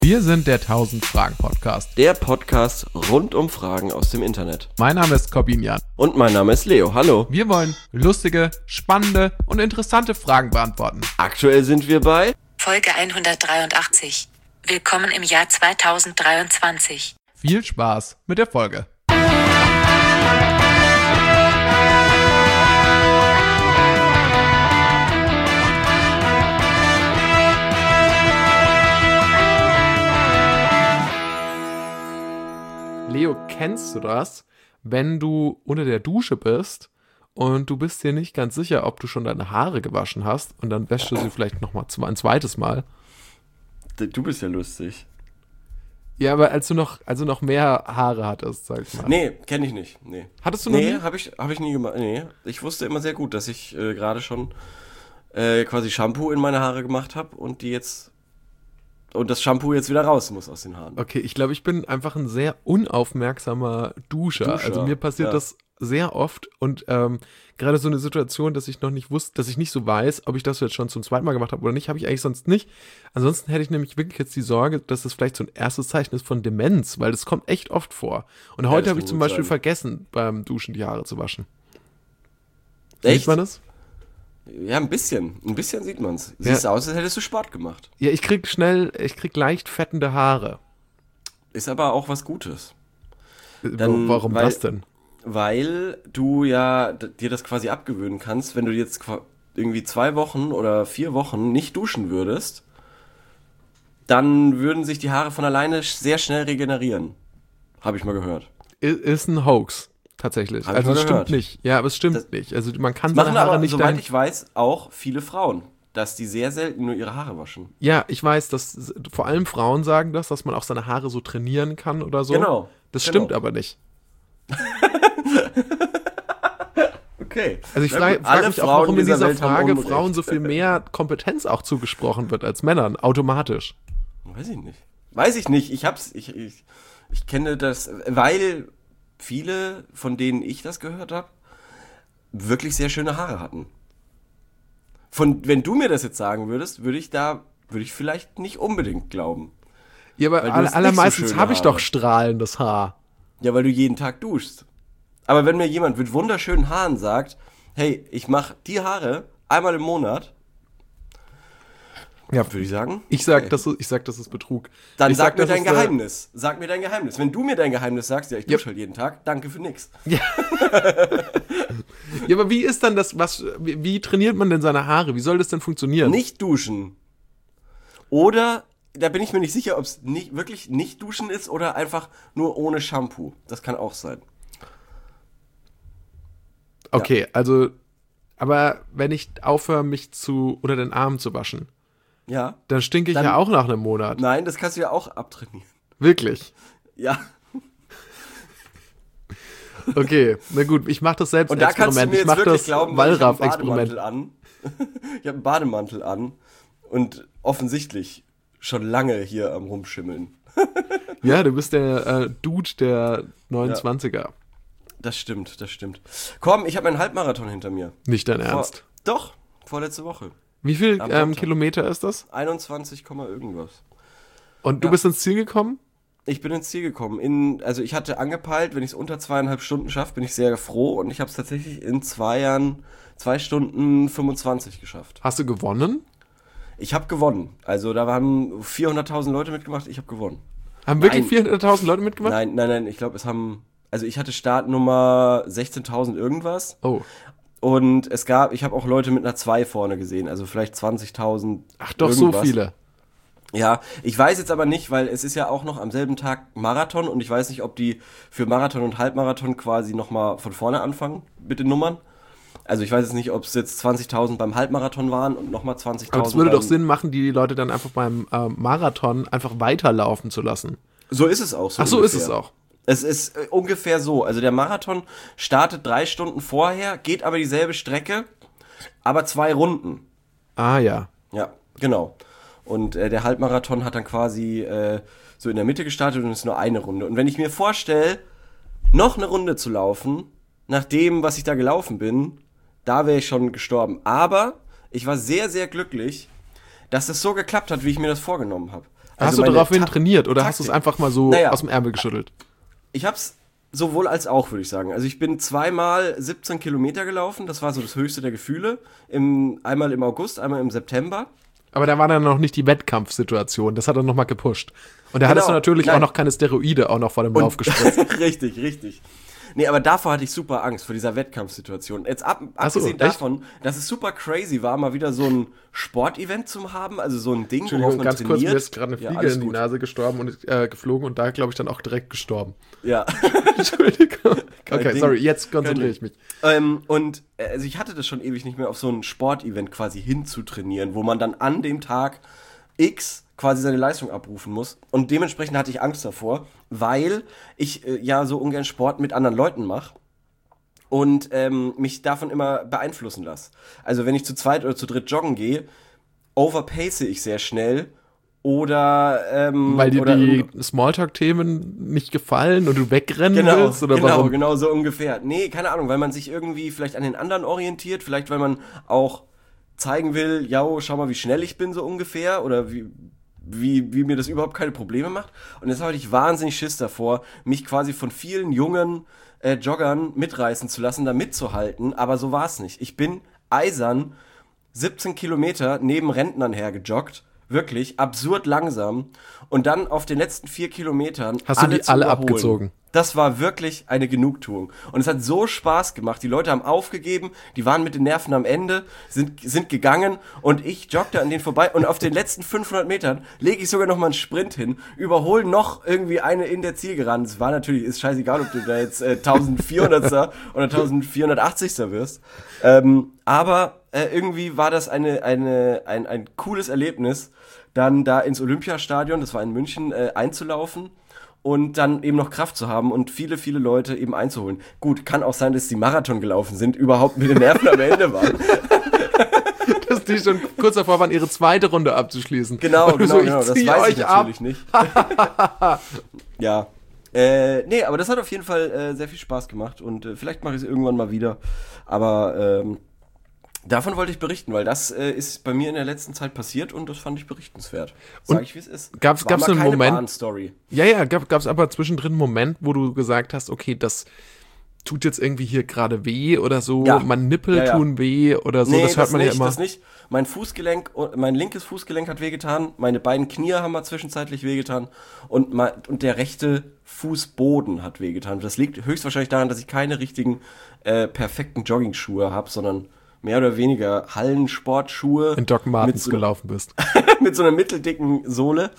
Wir sind der 1000 Fragen Podcast. Der Podcast rund um Fragen aus dem Internet. Mein Name ist Corbinian. Und mein Name ist Leo. Hallo. Wir wollen lustige, spannende und interessante Fragen beantworten. Aktuell sind wir bei Folge 183. Willkommen im Jahr 2023. Viel Spaß mit der Folge. Leo, kennst du das, wenn du unter der Dusche bist und du bist dir nicht ganz sicher, ob du schon deine Haare gewaschen hast und dann wäschst du sie vielleicht nochmal ein zweites Mal? Du bist ja lustig. Ja, aber als du noch mehr Haare hattest, sag ich mal. Nee, kenne ich nicht. Nee. Hattest du noch nie? Nee, hab ich nie gemacht. Nee, ich wusste immer sehr gut, dass ich gerade schon quasi Shampoo in meine Haare gemacht habe und das Shampoo jetzt wieder raus muss aus den Haaren. Okay, ich glaube, ich bin einfach ein sehr unaufmerksamer Duscher. Also mir passiert das sehr oft und gerade so eine Situation, dass ich noch nicht wusste, dass ich nicht so weiß, ob ich das jetzt schon zum zweiten Mal gemacht habe oder nicht, habe ich eigentlich sonst nicht. Ansonsten hätte ich nämlich wirklich jetzt die Sorge, dass das vielleicht so ein erstes Zeichen ist von Demenz, weil das kommt echt oft vor. Und heute habe ich zum Beispiel vergessen, beim Duschen die Haare zu waschen. Echt? Sieht man das? Ja, ein bisschen. Ein bisschen sieht man's. Siehst aus, als hättest du Sport gemacht. Ja, ich krieg leicht fettende Haare. Ist aber auch was Gutes. Warum das denn? Weil du ja dir das quasi abgewöhnen kannst, wenn du jetzt irgendwie 2 Wochen oder 4 Wochen nicht duschen würdest, dann würden sich die Haare von alleine sehr schnell regenerieren. Habe ich mal gehört. Ist ein Hoax. Tatsächlich. Also es stimmt nicht. Ja, aber es stimmt nicht. Also man kann seine Haare nicht... Soweit ich weiß, auch viele Frauen, dass die sehr selten nur ihre Haare waschen. Ja, ich weiß, dass vor allem Frauen sagen das, dass man auch seine Haare so trainieren kann oder so. Genau. Das stimmt aber nicht. Okay. Also ich frage mich auch, warum in dieser Frage Frauen so viel mehr Kompetenz auch zugesprochen wird als Männern, automatisch. Weiß ich nicht. Ich kenne das, weil viele, von denen ich das gehört habe, wirklich sehr schöne Haare hatten. Wenn du mir das jetzt sagen würdest, würde ich vielleicht nicht unbedingt glauben. Ja, aber allermeistens habe ich doch strahlendes Haar. Ja, weil du jeden Tag duschst. Aber wenn mir jemand mit wunderschönen Haaren sagt, hey, ich mache die Haare einmal im Monat, ja, würde ich sagen. Ich sag, das ist Betrug. Dann sag mir dein Geheimnis. Sag mir dein Geheimnis. Wenn du mir dein Geheimnis sagst, ja, ich dusche halt jeden Tag, danke für nix. Ja. Ja, aber wie ist dann das, wie trainiert man denn seine Haare? Wie soll das denn funktionieren? Nicht duschen. Oder, da bin ich mir nicht sicher, ob es wirklich nicht duschen ist oder einfach nur ohne Shampoo. Das kann auch sein. Okay, also, aber wenn ich aufhöre, mich unter den Armen zu waschen, ja, dann stinke ich ja auch nach einem Monat. Nein, das kannst du ja auch abtrainieren. Wirklich? Ja. Okay, na gut, ich mache das selbst. Und da kannst du mir jetzt wirklich glauben, Wallraff-Experiment. Ich habe einen Bademantel an und offensichtlich schon lange hier am Rumschimmeln. Ja, du bist der Dude der 29er. Ja. Das stimmt. Komm, ich habe einen Halbmarathon hinter mir. Nicht dein Ernst? Doch, vorletzte Woche. Wie viel Kilometer ist das? 21, irgendwas. Und du bist ins Ziel gekommen? Ich bin ins Ziel gekommen. Also ich hatte angepeilt, wenn ich es unter 2,5 Stunden schaffe, bin ich sehr froh. Und ich habe es tatsächlich in 2 Stunden 25 geschafft. Hast du gewonnen? Ich habe gewonnen. Also da waren 400.000 Leute mitgemacht, ich habe gewonnen. Haben wirklich 400.000 Leute mitgemacht? Nein, ich glaube, also ich hatte Startnummer 16.000 irgendwas. Oh. Und ich habe auch Leute mit einer 2 vorne gesehen, also vielleicht 20.000. Ach doch, irgendwas. so viele. Ja, ich weiß jetzt aber nicht, weil es ist ja auch noch am selben Tag Marathon und ich weiß nicht, ob die für Marathon und Halbmarathon quasi nochmal von vorne anfangen mit den Nummern. Also ich weiß jetzt nicht, ob es jetzt 20.000 beim Halbmarathon waren und nochmal 20.000. Aber es würde doch Sinn machen, die Leute dann einfach beim Marathon einfach weiterlaufen zu lassen. So ist es auch. Ach so ungefähr. Ist es auch. Es ist ungefähr so. Also der Marathon startet 3 Stunden vorher, geht aber dieselbe Strecke, aber 2 Runden. Ah ja. Ja, genau. Und der Halbmarathon hat dann quasi so in der Mitte gestartet und ist nur eine Runde. Und wenn ich mir vorstelle, noch eine Runde zu laufen, nach dem, was ich da gelaufen bin, da wäre ich schon gestorben. Aber ich war sehr, sehr glücklich, dass es so geklappt hat, wie ich mir das vorgenommen habe. Hast du daraufhin trainiert oder hast du es einfach mal so aus dem Ärmel geschüttelt? Ich hab's sowohl als auch, würde ich sagen. Also ich bin zweimal 17 Kilometer gelaufen, das war so das höchste der Gefühle. Einmal im August, einmal im September. Aber da war dann noch nicht die Wettkampfsituation, das hat er nochmal gepusht. Und da hattest du natürlich auch noch keine Steroide auch noch vor dem Lauf gespritzt. Richtig. Nee, aber davor hatte ich super Angst, vor dieser Wettkampfsituation. Jetzt abgesehen davon, dass es super crazy war, mal wieder so ein Sportevent zu haben, also so ein Ding, worauf man ganz trainiert. Kurz, mir ist gerade eine Fliege in die Nase gestorben und geflogen und da, glaube ich, dann auch direkt gestorben. Ja. Entschuldigung. Okay, sorry, jetzt konzentriere ich mich. Also ich hatte das schon ewig nicht mehr, auf so ein Sportevent quasi hinzutrainieren, wo man dann an dem Tag X quasi seine Leistung abrufen muss. Und dementsprechend hatte ich Angst davor, weil ich ja so ungern Sport mit anderen Leuten mache und mich davon immer beeinflussen lasse. Also wenn ich zu zweit oder zu dritt joggen gehe, overpace ich sehr schnell oder weil dir die Smalltalk-Themen nicht gefallen und du wegrennen willst? Oder warum? Genau, so ungefähr. Nee, keine Ahnung, weil man sich irgendwie vielleicht an den anderen orientiert, vielleicht weil man auch zeigen will, ja, schau mal, wie schnell ich bin, so ungefähr, oder wie mir das überhaupt keine Probleme macht. Und deshalb hatte ich wahnsinnig Schiss davor, mich quasi von vielen jungen Joggern mitreißen zu lassen, da mitzuhalten, aber so war es nicht. Ich bin eisern 17 Kilometer neben Rentnern hergejoggt, wirklich absurd langsam, und dann auf den letzten 4 Kilometern hast du die alle abgezogen? Das war wirklich eine Genugtuung. Und es hat so Spaß gemacht. Die Leute haben aufgegeben, die waren mit den Nerven am Ende, sind gegangen, und ich joggte an denen vorbei, und auf den letzten 500 Metern lege ich sogar noch mal einen Sprint hin, überhole noch irgendwie eine in der Zielgeraden. Es war natürlich, ist scheißegal, ob du da jetzt 1400er oder 1480er wirst. Aber irgendwie war das ein cooles Erlebnis, dann da ins Olympiastadion, das war in München, einzulaufen und dann eben noch Kraft zu haben und viele, viele Leute eben einzuholen. Gut, kann auch sein, dass die Marathon gelaufen sind, überhaupt mit den Nerven am Ende waren. Dass die schon kurz davor waren, ihre zweite Runde abzuschließen. Genau, das weiß ich natürlich nicht. Ja. Nee, aber das hat auf jeden Fall sehr viel Spaß gemacht, und vielleicht mache ich es irgendwann mal wieder. Aber davon wollte ich berichten, weil das ist bei mir in der letzten Zeit passiert, und das fand ich berichtenswert. Sag ich, wie es ist. Gab's einen Moment? Bahnstory. Ja, gab's aber zwischendrin einen Moment, wo du gesagt hast, okay, das tut jetzt irgendwie hier gerade weh oder so, mein Nippel tun weh oder so, das hört man ja immer. Das nicht. Mein linkes Fußgelenk hat wehgetan, meine beiden Knie haben mal zwischenzeitlich wehgetan, und der rechte Fußboden hat wehgetan. Das liegt höchstwahrscheinlich daran, dass ich keine richtigen perfekten Joggingschuhe habe, sondern mehr oder weniger Hallensportschuhe. In Doc Martens gelaufen bist. Mit so einer mitteldicken Sohle.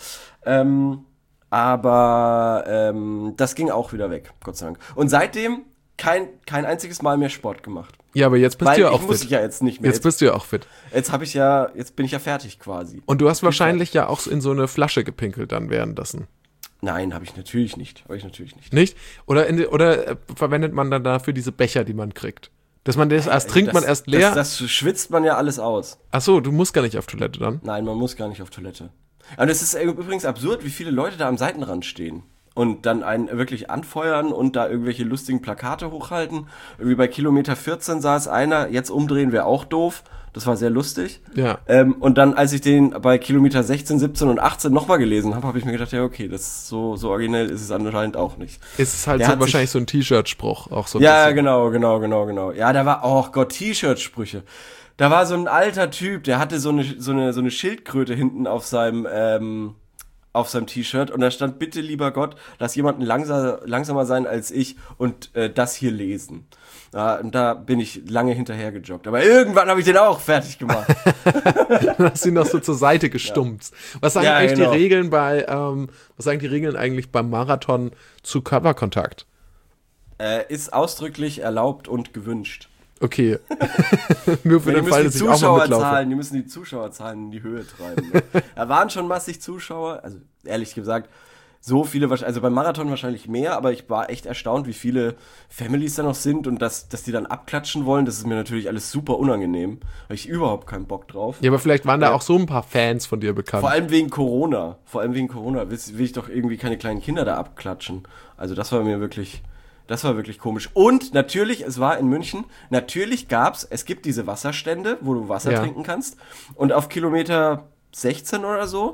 Aber das ging auch wieder weg, Gott sei Dank. Und seitdem kein einziges Mal mehr Sport gemacht. Ja, aber jetzt bist du ja auch fit. Muss ich ja jetzt nicht mehr. Jetzt bist du ja auch fit. Jetzt bin ich ja fertig quasi. Und du hast wahrscheinlich ja auch in so eine Flasche gepinkelt dann währenddessen. Nein, habe ich natürlich nicht. Nicht? Oder verwendet man dann dafür diese Becher, die man kriegt? Dass man trinkt man erst leer? Das schwitzt man ja alles aus. Ach so, du musst gar nicht auf Toilette dann? Nein, man muss gar nicht auf Toilette. Und es ist übrigens absurd, wie viele Leute da am Seitenrand stehen und dann einen wirklich anfeuern und da irgendwelche lustigen Plakate hochhalten. Irgendwie bei Kilometer 14 saß einer, jetzt umdrehen wäre auch doof. Das war sehr lustig. Ja. Und dann, als ich den bei Kilometer 16, 17 und 18 nochmal gelesen habe, habe ich mir gedacht, ja okay, das so originell ist es anscheinend auch nicht. Ist es halt so wahrscheinlich so ein T-Shirt-Spruch auch so. Ja, genau. Ja, da war, oh Gott, T-Shirt-Sprüche. Da war so ein alter Typ, der hatte so eine Schildkröte hinten auf seinem T-Shirt, und da stand: Bitte, lieber Gott, lass jemanden langsamer sein als ich und das hier lesen. Ja, und da bin ich lange hinterher gejoggt. Aber irgendwann habe ich den auch fertig gemacht. Dann hast du ihn noch so zur Seite gestumpft. Ja. Was sagen eigentlich die Regeln eigentlich beim Marathon zu Körperkontakt? Ist ausdrücklich erlaubt und gewünscht. Okay. Nur für den Fall, dass ich auch mal mitlaufe. Die müssen die Zuschauerzahlen in die Höhe treiben. Ne? Da waren schon massig Zuschauer, also ehrlich gesagt, so viele, also beim Marathon wahrscheinlich mehr, aber ich war echt erstaunt, wie viele Families da noch sind, und dass die dann abklatschen wollen. Das ist mir natürlich alles super unangenehm. Habe ich überhaupt keinen Bock drauf. Ja, aber vielleicht waren da auch so ein paar Fans von dir bekannt. Vor allem wegen Corona will ich doch irgendwie keine kleinen Kinder da abklatschen. Also das war wirklich komisch. Und natürlich, es war in München, es gibt diese Wasserstände, wo du Wasser trinken kannst. Und auf Kilometer 16 oder so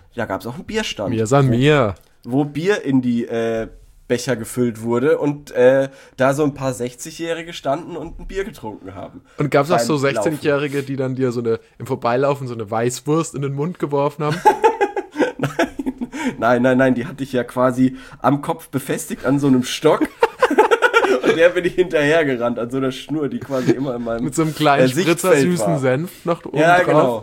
da gab es auch einen Bierstand. Mir san mir. Wo Bier in die Becher gefüllt wurde und da so ein paar 60-Jährige standen und ein Bier getrunken haben. Und gab es auch so 16-Jährige, die dann dir im Vorbeilaufen so eine Weißwurst in den Mund geworfen haben? Nein, die hatte ich ja quasi am Kopf befestigt an so einem Stock. Und der bin ich hinterhergerannt an so einer Schnur, die quasi immer in meinem mit so einem kleinen Spritzer süßen Senf noch oben ja, drauf.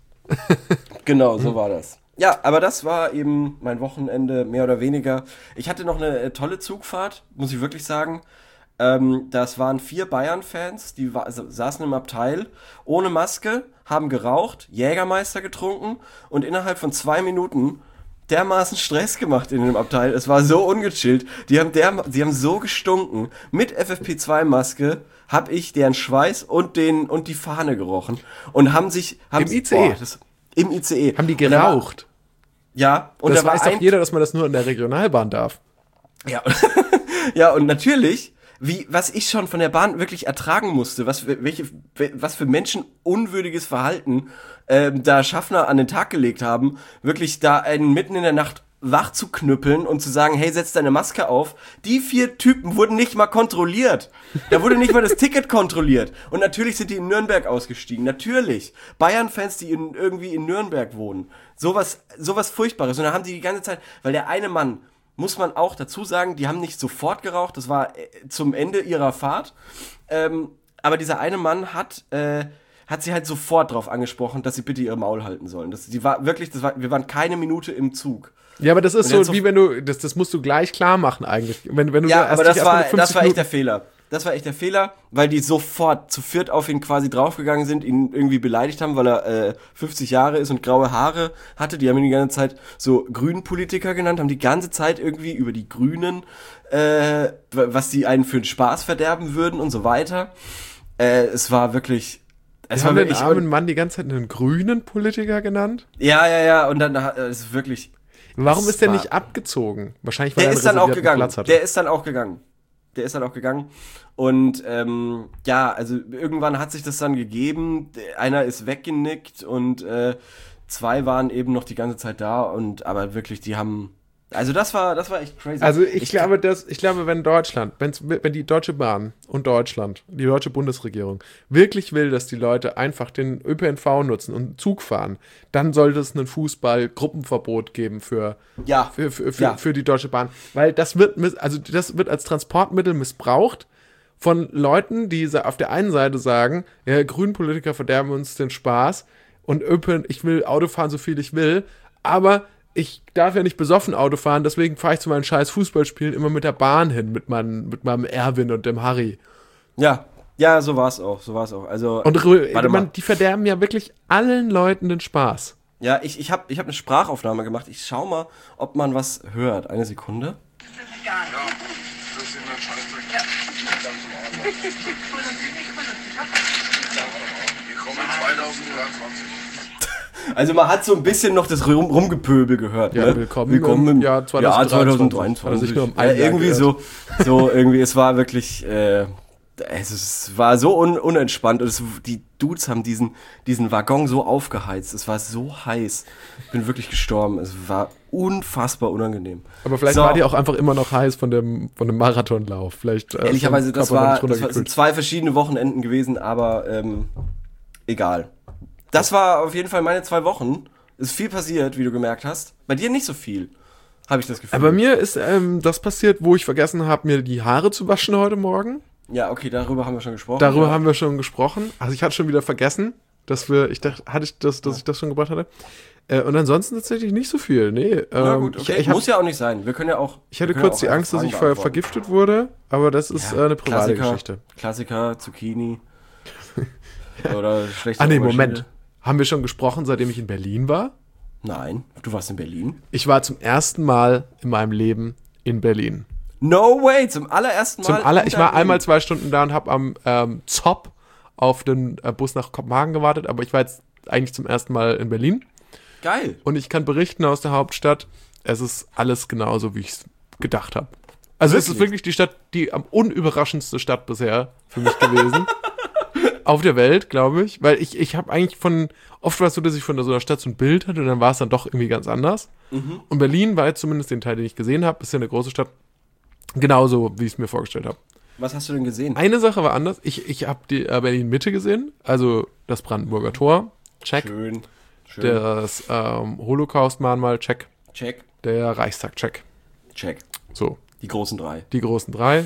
Genau, so war das. Ja, aber das war eben mein Wochenende, mehr oder weniger. Ich hatte noch eine tolle Zugfahrt, muss ich wirklich sagen. Das waren 4 Bayern-Fans, die saßen im Abteil ohne Maske, haben geraucht, Jägermeister getrunken und innerhalb von 2 Minuten dermaßen Stress gemacht in dem Abteil. Es war so ungechillt. Die haben so gestunken. Mit FFP2-Maske habe ich deren Schweiß und die Fahne gerochen und im ICE. Im ICE. Haben die geraucht? Ja, und das weiß doch jeder, dass man das nur in der Regionalbahn darf. Ja, ja, und natürlich, was ich schon von der Bahn wirklich ertragen musste, was für menschenunwürdiges Verhalten da Schaffner an den Tag gelegt haben, wirklich da einen mitten in der Nacht wach zu knüppeln und zu sagen, hey, setz deine Maske auf. Die 4 Typen wurden nicht mal kontrolliert. Da wurde nicht mal das Ticket kontrolliert. Und natürlich sind die in Nürnberg ausgestiegen. Natürlich. Bayern-Fans, die irgendwie in Nürnberg wohnen. Sowas Furchtbares. Und da haben die ganze Zeit, weil der eine Mann, muss man auch dazu sagen, die haben nicht sofort geraucht. Das war zum Ende ihrer Fahrt. Aber dieser eine Mann hat sie halt sofort drauf angesprochen, dass sie bitte ihr Maul halten sollen. Wir waren keine Minute im Zug. Ja, aber das ist so, wie wenn du, das musst du gleich klar machen eigentlich. Wenn du ja, aber das war echt der Fehler. Das war echt der Fehler, weil die sofort zu viert auf ihn quasi draufgegangen sind, ihn irgendwie beleidigt haben, weil er 50 Jahre ist und graue Haare hatte. Die haben ihn die ganze Zeit so Grünen-Politiker genannt, haben die ganze Zeit irgendwie über die Grünen, was die einen für einen Spaß verderben würden und so weiter. Es war wirklich... Es haben den armen Mann die ganze Zeit einen grünen Politiker genannt? Ja, und dann ist es wirklich... Warum ist der nicht abgezogen? Wahrscheinlich, weil er einen reservierten Platz hatte. Der ist dann auch gegangen. Und ja, also irgendwann hat sich das dann gegeben. Einer ist weggenickt und 2 waren eben noch die ganze Zeit da. Aber wirklich, die haben... Also das war echt crazy. Also ich glaube, wenn die Deutsche Bahn und Deutschland, die deutsche Bundesregierung, wirklich will, dass die Leute einfach den ÖPNV nutzen und Zug fahren, dann sollte es ein Fußball-Gruppenverbot geben für die Deutsche Bahn. Weil das wird als Transportmittel missbraucht von Leuten, die auf der einen Seite sagen, ja, Grünpolitiker verderben uns den Spaß und ich will Auto fahren, so viel ich will, aber ich darf ja nicht besoffen Auto fahren, deswegen fahre ich zu meinen scheiß Fußballspielen immer mit der Bahn hin, mit meinem Erwin und dem Harry. Ja, so war's auch. Also, und die verderben ja wirklich allen Leuten den Spaß. Ja, ich hab eine Sprachaufnahme gemacht. Ich schau mal, ob man was hört. Eine Sekunde. Ja, das ist immer Scheißdreck. Ja. Wir kommen 2023. Also man hat so ein bisschen noch das Rumgepöbel gehört. Ja, ne? Willkommen im Jahr 2023. Also irgendwie so irgendwie, es war wirklich, es war so unentspannt und die Dudes haben diesen Waggon so aufgeheizt. Es war so heiß. Ich bin wirklich gestorben. Es war unfassbar unangenehm. Aber vielleicht war die auch einfach immer noch heiß von dem Marathonlauf. Vielleicht, ehrlicherweise, das sind 2 verschiedene Wochenenden gewesen, aber egal. Das war auf jeden Fall meine 2 Wochen. Es ist viel passiert, wie du gemerkt hast. Bei dir nicht so viel, habe ich das Gefühl. Aber bei mir ist das passiert, wo ich vergessen habe, mir die Haare zu waschen heute Morgen. Ja, okay, darüber haben wir schon gesprochen. Also ich hatte schon wieder vergessen, dass ich das schon gebracht hatte. Und ansonsten tatsächlich nicht so viel. Nee. Na gut, okay. Muss ja auch nicht sein. Wir können ja auch... Ich hatte kurz die Angst, dass ich vergiftet wurde, aber das ist eine private Geschichte. Klassiker, Zucchini. Oder schlechte Moment. Haben wir schon gesprochen, seitdem ich in Berlin war? Nein, du warst in Berlin? Ich war zum ersten Mal in meinem Leben in Berlin. No way, zum allerersten Mal? Ich war einmal 2 Stunden da und habe am ZOP auf den Bus nach Kopenhagen gewartet, aber ich war jetzt eigentlich zum ersten Mal in Berlin. Geil. Und ich kann berichten aus der Hauptstadt, es ist alles genauso, wie ich es gedacht habe. Also wirklich? Es ist wirklich die am unüberraschendste Stadt bisher für mich gewesen. auf der Welt, glaube ich. Weil ich habe eigentlich oft war es so, dass ich von so einer Stadt so ein Bild hatte und dann war es dann doch irgendwie ganz anders. Und Berlin war jetzt zumindest den Teil, den ich gesehen habe, ist ja eine große Stadt, genauso, wie ich es mir vorgestellt habe. Was hast du denn gesehen? Eine Sache war anders. Ich habe die Berlin-Mitte gesehen, also das Brandenburger Tor, check. Schön. Das Holocaust-Mahnmal, check. Check. Der Reichstag, check. Check. So. Die großen 3. Die großen 3.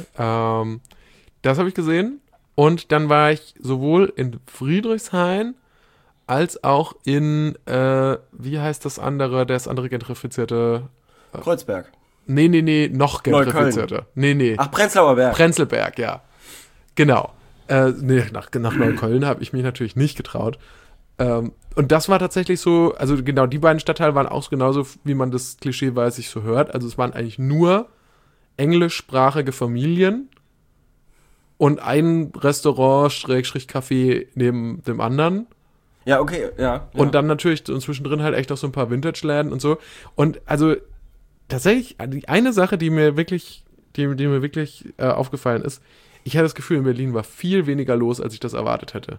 Das habe ich gesehen. Und dann war ich sowohl in Friedrichshain als auch in, wie heißt das andere gentrifizierte? Kreuzberg. Nee, noch gentrifizierte. Nee. Ach, Prenzlauer Berg. Prenzlberg, ja. Genau. Nach Neukölln habe ich mich natürlich nicht getraut. Und das war tatsächlich so, also genau, die beiden Stadtteile waren auch genauso, wie man das Klischee sich so hört. Also es waren eigentlich nur englischsprachige Familien und ein Restaurant, Café neben dem anderen. Ja, okay, ja. Und dann natürlich zwischendrin halt echt auch so ein paar Vintage-Läden und so. Und also tatsächlich, eine Sache, die mir wirklich aufgefallen ist, ich hatte das Gefühl, in Berlin war viel weniger los, als ich das erwartet hätte.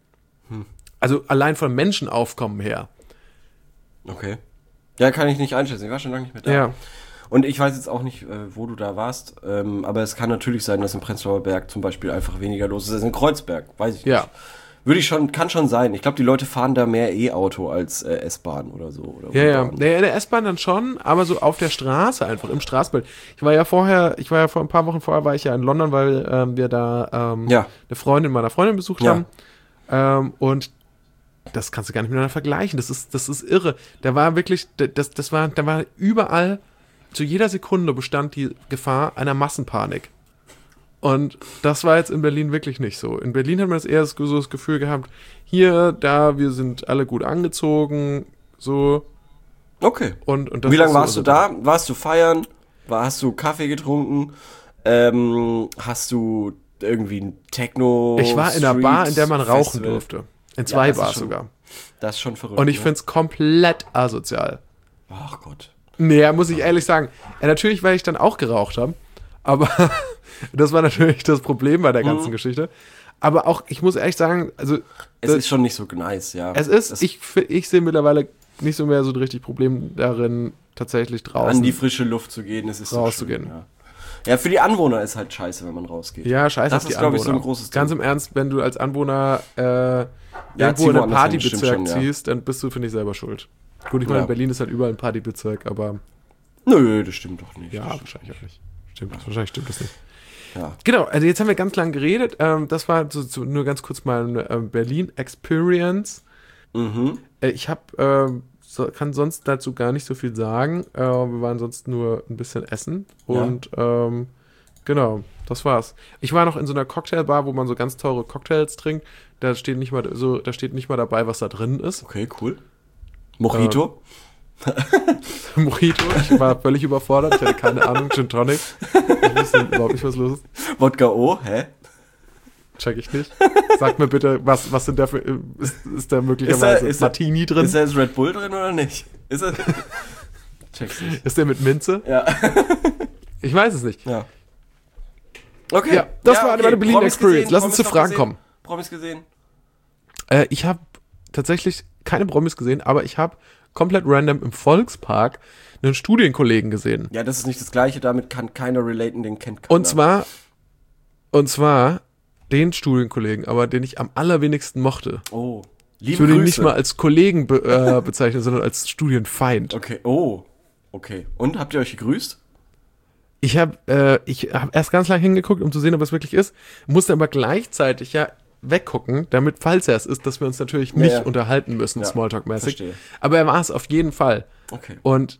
Also allein von Menschenaufkommen her. Okay. Ja, kann ich nicht einschätzen. Ich war schon lange nicht mehr da. Ja. Und ich weiß jetzt auch nicht, wo du da warst, aber es kann natürlich sein, dass in Prenzlauer Berg zum Beispiel einfach weniger los ist als in Kreuzberg. Weiß ich nicht. Kann schon sein. Ich glaube, die Leute fahren da mehr E-Auto als S-Bahn oder so. Oder ja. In der S-Bahn dann schon, aber so auf der Straße einfach, im Straßenbild. Ich war ja vor ein paar Wochen vorher, war ich ja in London, weil wir da eine Freundin meiner Freundin besucht haben. Und das kannst du gar nicht miteinander vergleichen. Das ist irre. Da war wirklich, da war überall, zu jeder Sekunde bestand die Gefahr einer Massenpanik. Und das war jetzt in Berlin wirklich nicht so. In Berlin hat man eher so das Gefühl gehabt, wir sind alle gut angezogen, so. Okay. Und das wie lange warst du da? Warst du feiern? Hast du Kaffee getrunken? Hast du irgendwie ein Techno? Ich war in einer Bar, in der man rauchen durfte. In 2 Bars sogar. Das ist schon verrückt. Und ich finde es komplett asozial. Ach Gott. Nee, muss ich ehrlich sagen. Ja, natürlich, weil ich dann auch geraucht habe. Aber das war natürlich das Problem bei der ganzen Geschichte. Aber auch, ich muss ehrlich sagen, also... Es ist schon nicht so nice, ja. Ich sehe mittlerweile nicht so mehr so ein richtig Problem darin, tatsächlich draußen... An die frische Luft zu gehen, es ist rauszugehen. So schön, ja, für die Anwohner ist halt scheiße, wenn man rausgeht. Ja, scheiße das ist, glaube ich, so ein großes Ding. Ganz im Ernst, wenn du als Anwohner irgendwo in einen Partybezirk ziehst, dann bist du, finde ich, selber schuld. Gut, ich meine, in Berlin ist halt überall ein Partybezirk, aber... Nö, das stimmt doch nicht. Ja, wahrscheinlich auch nicht. Wahrscheinlich stimmt das nicht. Ja. Genau, also jetzt haben wir ganz lang geredet. Das war nur ganz kurz mal ein Berlin-Experience. Ich kann sonst dazu gar nicht so viel sagen. Wir waren sonst nur ein bisschen essen. Und genau, das war's. Ich war noch in so einer Cocktailbar, wo man so ganz teure Cocktails trinkt. Da steht nicht mal dabei, was da drin ist. Okay, cool. Mojito? Mojito, ich war völlig überfordert, ich hatte keine Ahnung, Gin Tonic. Ich wusste überhaupt nicht, was los ist. Wodka O, hä? Check ich nicht. Sag mir bitte, was sind da für, ist da möglicherweise Martini drin? Ist da jetzt Red Bull drin oder nicht? Check's nicht. Ist der mit Minze? Ja. Ich weiß es nicht. Ja. Okay. Ja, das war meine Berlin Experience. Lass uns zu Fragen kommen. Promis gesehen? Ich habe tatsächlich keine Promis gesehen, aber ich habe komplett random im Volkspark einen Studienkollegen gesehen. Ja, das ist nicht das Gleiche, damit kann keiner relaten, den kennt keiner. Und zwar den Studienkollegen, aber den ich am allerwenigsten mochte. Oh, ich würde ihn nicht mal als Kollegen bezeichnen, sondern als Studienfeind. Okay, okay. Und, habt ihr euch gegrüßt? Ich hab erst ganz lange hingeguckt, um zu sehen, ob es wirklich ist, musste aber gleichzeitig weggucken, damit, falls er es ist, dass wir uns natürlich nicht unterhalten müssen, Smalltalk-mäßig. Verstehe. Aber er war es auf jeden Fall. Okay. Und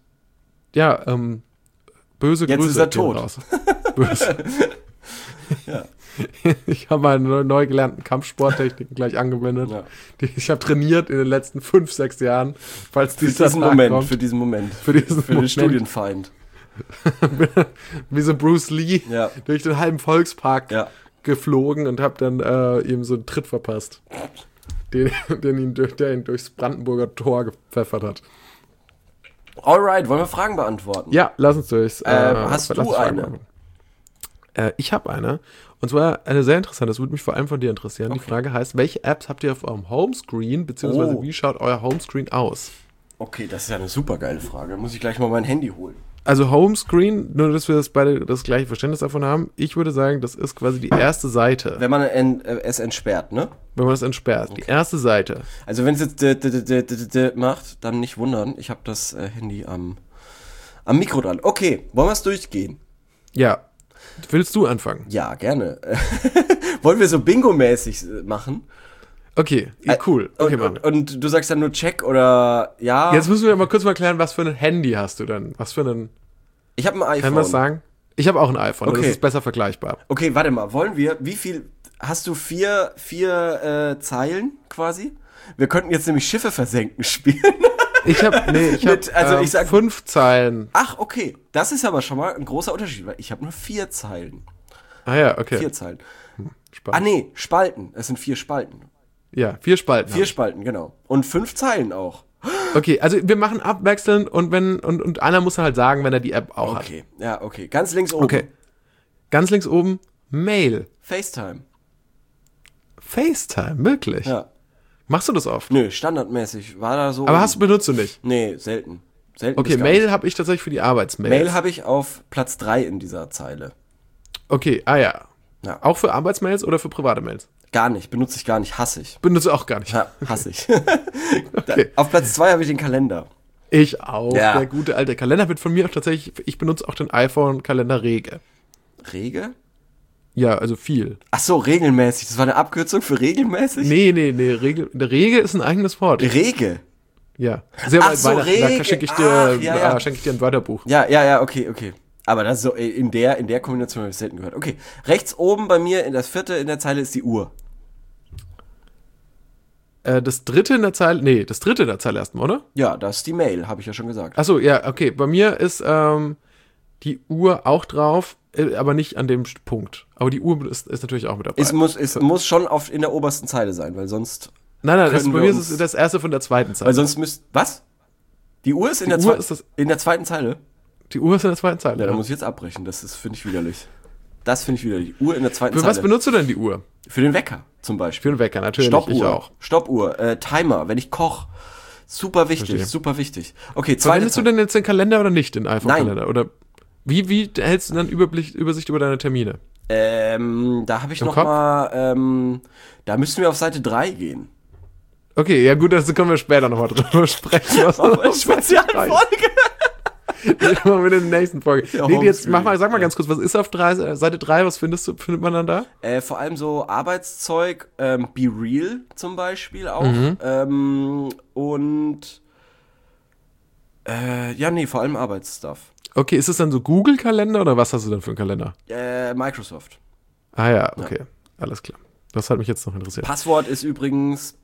böse Jetzt Grüße. Jetzt ist er tot. Raus. Böse. Ja. Ich habe meine neu gelernten Kampfsporttechniken gleich angewendet. Ja. Ich habe trainiert in den letzten 5-6 Jahren, falls dieser Tag kommt. Für diesen Moment. Für den Studienfeind. Wie so Bruce Lee durch den halben Volkspark geflogen und habe dann ihm so einen Tritt verpasst, der ihn durchs Brandenburger Tor gepfeffert hat. Alright, wollen wir Fragen beantworten? Ja, lass uns durchs. Hast du eine? Ich habe eine. Und zwar eine sehr interessante, das würde mich vor allem von dir interessieren. Okay. Die Frage heißt, welche Apps habt ihr auf eurem Homescreen, beziehungsweise wie schaut euer Homescreen aus? Okay, das ist ja eine super geile Frage. Muss ich gleich mal mein Handy holen. Also Homescreen, nur dass wir das beide das gleiche Verständnis davon haben, ich würde sagen, das ist quasi die erste Seite, Wenn man es entsperrt, ne? wenn man das entsperrt. Okay. Die erste Seite. Also wenn es jetzt macht, dann nicht wundern. Ich habe das Handy am Mikro dran. Okay, wollen wir es durchgehen? Ja. Willst du anfangen? Ja, gerne. Wollen wir so Bingo-mäßig machen? Okay, cool. Okay, Mann. Und du sagst dann nur Check oder ja? Jetzt müssen wir mal kurz mal klären, was für ein Handy hast du denn? Was für ein... Ich habe ein iPhone. Kann man das sagen? Ich habe auch ein iPhone, Okay. das ist besser vergleichbar. Okay, warte mal. Wie viel... Hast du vier Zeilen quasi? Wir könnten jetzt nämlich Schiffe versenken spielen. Ich habe ich sag 5 Zeilen. Ach, okay. Das ist aber schon mal ein großer Unterschied, weil ich habe nur 4 Zeilen. Ah ja, okay. 4 Zeilen. Spannend. Ah nee, Spalten. Es sind 4 Spalten. Ja, 4 Spalten. 4 Spalten, genau. Und 5 Zeilen auch. Okay, also wir machen abwechselnd und einer muss dann halt sagen, wenn er die App auch hat. Okay, ja, okay. Ganz links oben. Okay. Ganz links oben, Mail. FaceTime. FaceTime, wirklich? Ja. Machst du das oft? Nö, standardmäßig. War da so. Aber benutzt du nicht? Nee, selten. Selten. Okay, bis gar Mail nicht. habe ich tatsächlich für die Arbeitsmails. Mail habe ich auf Platz 3 in dieser Zeile. Okay, ja. Ja. Auch für Arbeitsmails oder für private Mails? Gar nicht, benutze ich gar nicht, hasse ich. Benutze auch gar nicht. Ja, hasse ich. Okay. Auf Platz 2 habe ich den Kalender. Ich auch. Ja. Der gute alte Kalender wird von mir auch tatsächlich, ich benutze auch den iPhone-Kalender rege. Rege? Ja, also viel. Ach so, regelmäßig. Das war eine Abkürzung für regelmäßig? Nee, Rege ist ein eigenes Wort. Rege. Ja. Sehr Ach weit so, Weihnachten, Rege. da schenke ich Ach, ja. schenke ich dir ein Wörterbuch. Ja, okay. Aber das ist so in der Kombination habe ich selten gehört. Okay, rechts oben bei mir in das 4. in der Zeile ist die Uhr. Das dritte in der Zeile erstmal, oder? Ja, das ist die Mail, habe ich ja schon gesagt. Achso, ja, okay. Bei mir ist die Uhr auch drauf, aber nicht an dem Punkt. Aber die Uhr ist natürlich auch mit dabei. Es muss schon in der obersten Zeile sein, weil sonst... Nein, können bei wir mir ist es das erste von der zweiten Zeile. Weil sonst was? Die Uhr ist in der zweiten Zeile? Die Uhr ist in der zweiten Zeile. Ja, da muss ich jetzt abbrechen. Das finde ich widerlich. Die Uhr in der zweiten Für Zeile. was benutzt du denn die Uhr? Für den Wecker zum Beispiel. Für den Wecker, natürlich. Stoppuhr. Ich auch. Stoppuhr. Timer, wenn ich koche. Super wichtig, Verstehe. super wichtig. Okay, Verwendest du denn jetzt den Kalender oder nicht, den iPhone-Kalender? Nein. Oder wie hältst du dann Übersicht über deine Termine? Da habe ich Im noch Kopf? mal, da müssen wir auf Seite 3 gehen. Okay, ja gut, das können wir später nochmal drüber sprechen. Spezialfolge. Das machen wir in der nächsten Folge. Ja, Nee, jetzt Homescreen. sag mal ganz kurz, was ist auf Seite 3, was findet man dann da? Vor allem so Arbeitszeug, Be Real zum Beispiel auch. Und vor allem Arbeitsstuff. Okay, ist es dann so Google-Kalender oder was hast du dann für einen Kalender? Microsoft. Ah ja, okay, alles klar. Das hat mich jetzt noch interessiert. Passwort ist übrigens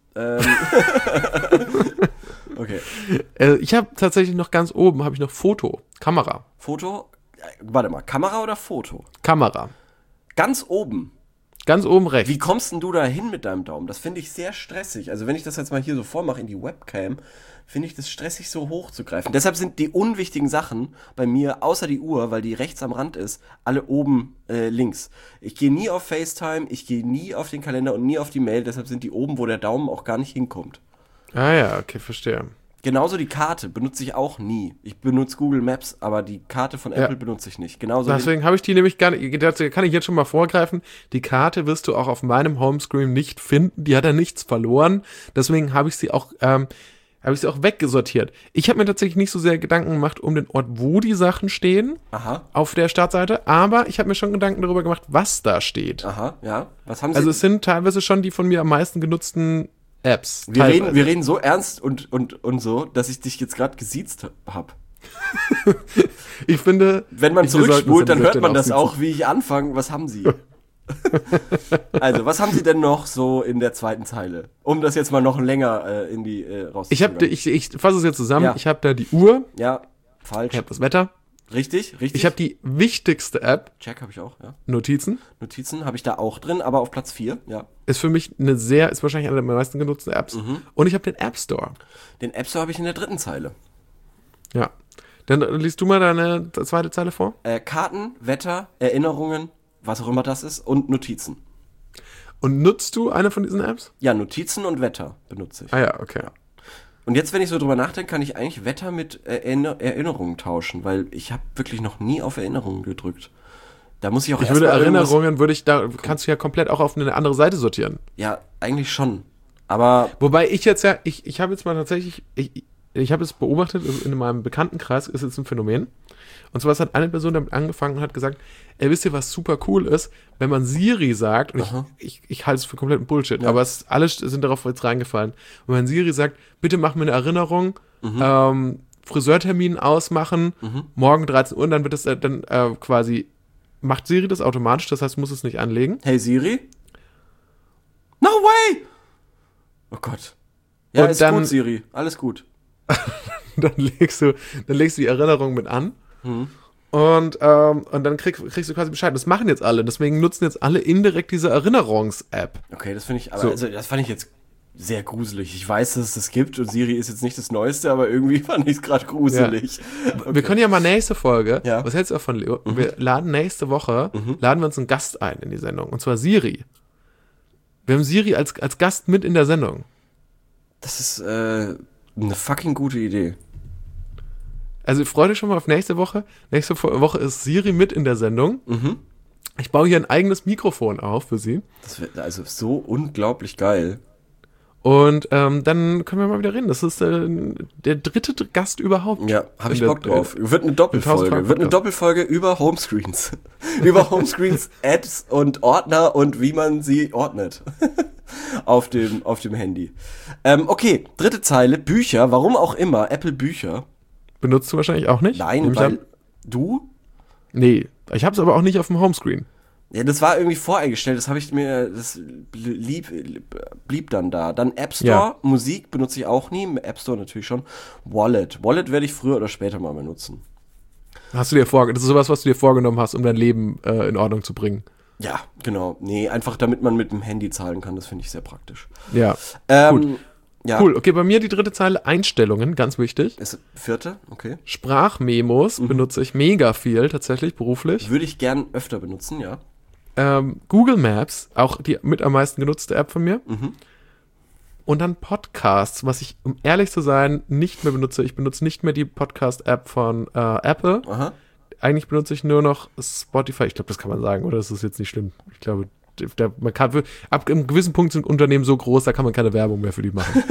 okay. Ich habe tatsächlich noch ganz oben, habe ich noch Foto, Kamera. Foto? Warte mal, Kamera oder Foto? Kamera. Ganz oben. Ganz oben rechts. Wie kommst denn du da hin mit deinem Daumen? Das finde ich sehr stressig. Also wenn ich das jetzt mal hier so vormache in die Webcam, finde ich das stressig, so hoch zu greifen. Deshalb sind die unwichtigen Sachen bei mir, außer die Uhr, weil die rechts am Rand ist, alle oben links. Ich gehe nie auf FaceTime, ich gehe nie auf den Kalender und nie auf die Mail. Deshalb sind die oben, wo der Daumen auch gar nicht hinkommt. Ah ja, okay, verstehe. Genauso die Karte benutze ich auch nie. Ich benutze Google Maps, aber die Karte von Apple benutze ich nicht. Genauso Deswegen habe ich die nämlich gar nicht, dazu kann ich jetzt schon mal vorgreifen, die Karte wirst du auch auf meinem Homescreen nicht finden, die hat ja nichts verloren, deswegen habe ich sie auch weggesortiert. Ich habe mir tatsächlich nicht so sehr Gedanken gemacht um den Ort, wo die Sachen stehen, auf der Startseite, aber ich habe mir schon Gedanken darüber gemacht, was da steht. Aha, ja. Was haben Sie? Also es sind teilweise schon die von mir am meisten genutzten Apps. Wir reden so ernst und so, dass ich dich jetzt gerade gesiezt habe. Ich finde, wenn man wir sollten zurückspult, uns dann an hört dieser man Stelle das auch, wie ich anfange. Was haben Sie? Also, was haben Sie denn noch so in der zweiten Zeile? Um das jetzt mal noch länger in die rauszuzögern. Ich fasse es jetzt zusammen. Ja. Ich habe da die Uhr, Ja, falsch. ich habe das Wetter, Richtig. ich habe die wichtigste App, Check habe ich auch, ja. Notizen. Notizen habe ich da auch drin, aber auf Platz 4, ja. Ist für mich ist wahrscheinlich eine der meisten genutzten Apps. Und ich habe den App Store. Den App Store habe ich in der dritten Zeile. Ja. Dann liest du mal deine zweite Zeile vor. Karten, Wetter, Erinnerungen, was auch immer das ist, und Notizen. Und nutzt du eine von diesen Apps? Ja, Notizen und Wetter benutze ich. Ah ja, okay. Ja. Und jetzt, wenn ich so drüber nachdenke, kann ich eigentlich Wetter mit Erinnerungen tauschen, weil ich habe wirklich noch nie auf Erinnerungen gedrückt. Da muss ich auch erstmal Erinnerungen kannst du ja komplett auch auf eine andere Seite sortieren. Ja, eigentlich schon. Aber wobei ich jetzt ich habe jetzt mal tatsächlich, ich habe es beobachtet, in meinem Bekanntenkreis ist jetzt ein Phänomen. Und zwar hat eine Person damit angefangen und hat gesagt, wisst ihr, was super cool ist, wenn man Siri sagt, und ich halte es für kompletten Bullshit, aber alle sind darauf jetzt reingefallen, wenn man Siri sagt, bitte mach mir eine Erinnerung, Friseurtermin ausmachen, morgen 13 Uhr, und dann wird es dann quasi, macht Siri das automatisch, das heißt, du musst es nicht anlegen. Hey Siri? No way! Oh Gott. Ja, und ist dann, gut, Siri. Alles gut. dann legst du die Erinnerung mit an. Und dann kriegst du quasi Bescheid. Das machen jetzt alle. Deswegen nutzen jetzt alle indirekt diese Erinnerungs-App. Okay, das finde ich, aber also, das fand ich jetzt sehr gruselig. Ich weiß, dass es das gibt und Siri ist jetzt nicht das Neueste, aber irgendwie fand ich es gerade gruselig. Ja. Okay. Wir können ja mal nächste Folge, was hältst du davon, Leo? Wir laden nächste Woche, laden wir uns einen Gast ein in die Sendung. Und zwar Siri. Wir haben Siri als Gast mit in der Sendung. Das ist eine fucking gute Idee. Also ich freue dich schon mal auf nächste Woche. Nächste Woche ist Siri mit in der Sendung. Ich baue hier ein eigenes Mikrofon auf für sie. Das wird also so unglaublich geil. Und dann können wir mal wieder reden. Das ist der dritte Gast überhaupt. Ja, habe ich Bock drauf. Wird eine Doppelfolge über Homescreens. Über Homescreens, Apps und Ordner und wie man sie ordnet. auf dem Handy. Okay, dritte Zeile, Bücher, warum auch immer, Apple Bücher. Benutzt du wahrscheinlich auch nicht? Nein, weil du? Nee, ich habe es aber auch nicht auf dem Homescreen. Ja, das war irgendwie voreingestellt, das blieb dann da. Dann App Store, Musik benutze ich auch nie, App Store natürlich schon. Wallet werde ich früher oder später mal benutzen. Das ist sowas, was du dir vorgenommen hast, um dein Leben in Ordnung zu bringen. Ja, genau. Nee, einfach damit man mit dem Handy zahlen kann, das finde ich sehr praktisch. Ja, gut. Ja. Cool, okay, bei mir die dritte Zeile, Einstellungen, ganz wichtig. Ist vierte, okay. Sprachmemos benutze ich mega viel, tatsächlich, beruflich. Würde ich gern öfter benutzen, ja. Google Maps, auch die mit am meisten genutzte App von mir. Und dann Podcasts, was ich, um ehrlich zu sein, nicht mehr benutze. Ich benutze nicht mehr die Podcast-App von Apple. Aha. Eigentlich benutze ich nur noch Spotify. Ich glaube, das kann man sagen, oder? Das ist jetzt nicht schlimm. Ich glaube, man kann ab einem gewissen Punkt sind Unternehmen so groß, da kann man keine Werbung mehr für die machen.